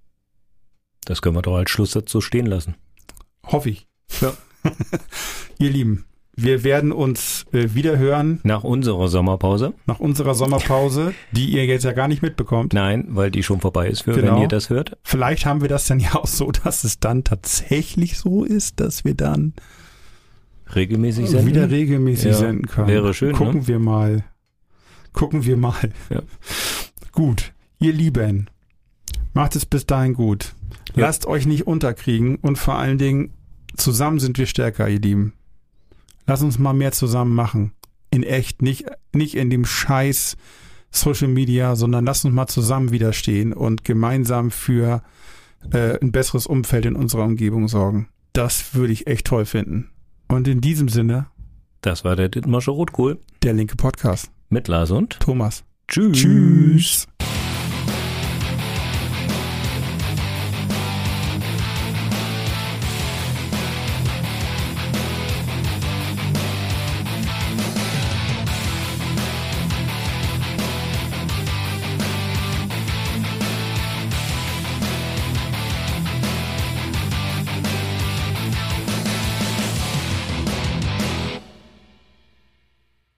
[SPEAKER 2] Das können wir doch als Schlusssatz so stehen lassen.
[SPEAKER 1] Hoffe ich. Ja. Ihr Lieben, wir werden uns äh, wieder hören.
[SPEAKER 2] Nach unserer Sommerpause.
[SPEAKER 1] Nach unserer Sommerpause, die ihr jetzt ja gar nicht mitbekommt.
[SPEAKER 2] Nein, weil die schon vorbei ist, für,
[SPEAKER 1] genau.
[SPEAKER 2] wenn ihr das hört.
[SPEAKER 1] Vielleicht haben wir das dann ja auch so, dass es dann tatsächlich so ist, dass wir dann
[SPEAKER 2] regelmäßig senden.
[SPEAKER 1] Wieder regelmäßig ja, senden können.
[SPEAKER 2] Wäre schön,
[SPEAKER 1] Gucken
[SPEAKER 2] ne?
[SPEAKER 1] wir mal. Gucken wir mal.
[SPEAKER 2] Ja.
[SPEAKER 1] Gut, ihr Lieben, macht es bis dahin gut. Ja. Lasst euch nicht unterkriegen und vor allen Dingen, zusammen sind wir stärker, ihr Lieben. Lass uns mal mehr zusammen machen. in echt, nicht, nicht in dem Scheiß Social Media, sondern lass uns mal zusammen widerstehen und gemeinsam für äh, ein besseres Umfeld in unserer Umgebung sorgen. Das würde ich echt toll finden. Und in diesem Sinne,
[SPEAKER 2] das war der Dithmarsche Rotkohl.
[SPEAKER 1] Der linke Podcast.
[SPEAKER 2] Mit Lars und
[SPEAKER 1] Thomas.
[SPEAKER 2] Tschüss.
[SPEAKER 1] Tschüss.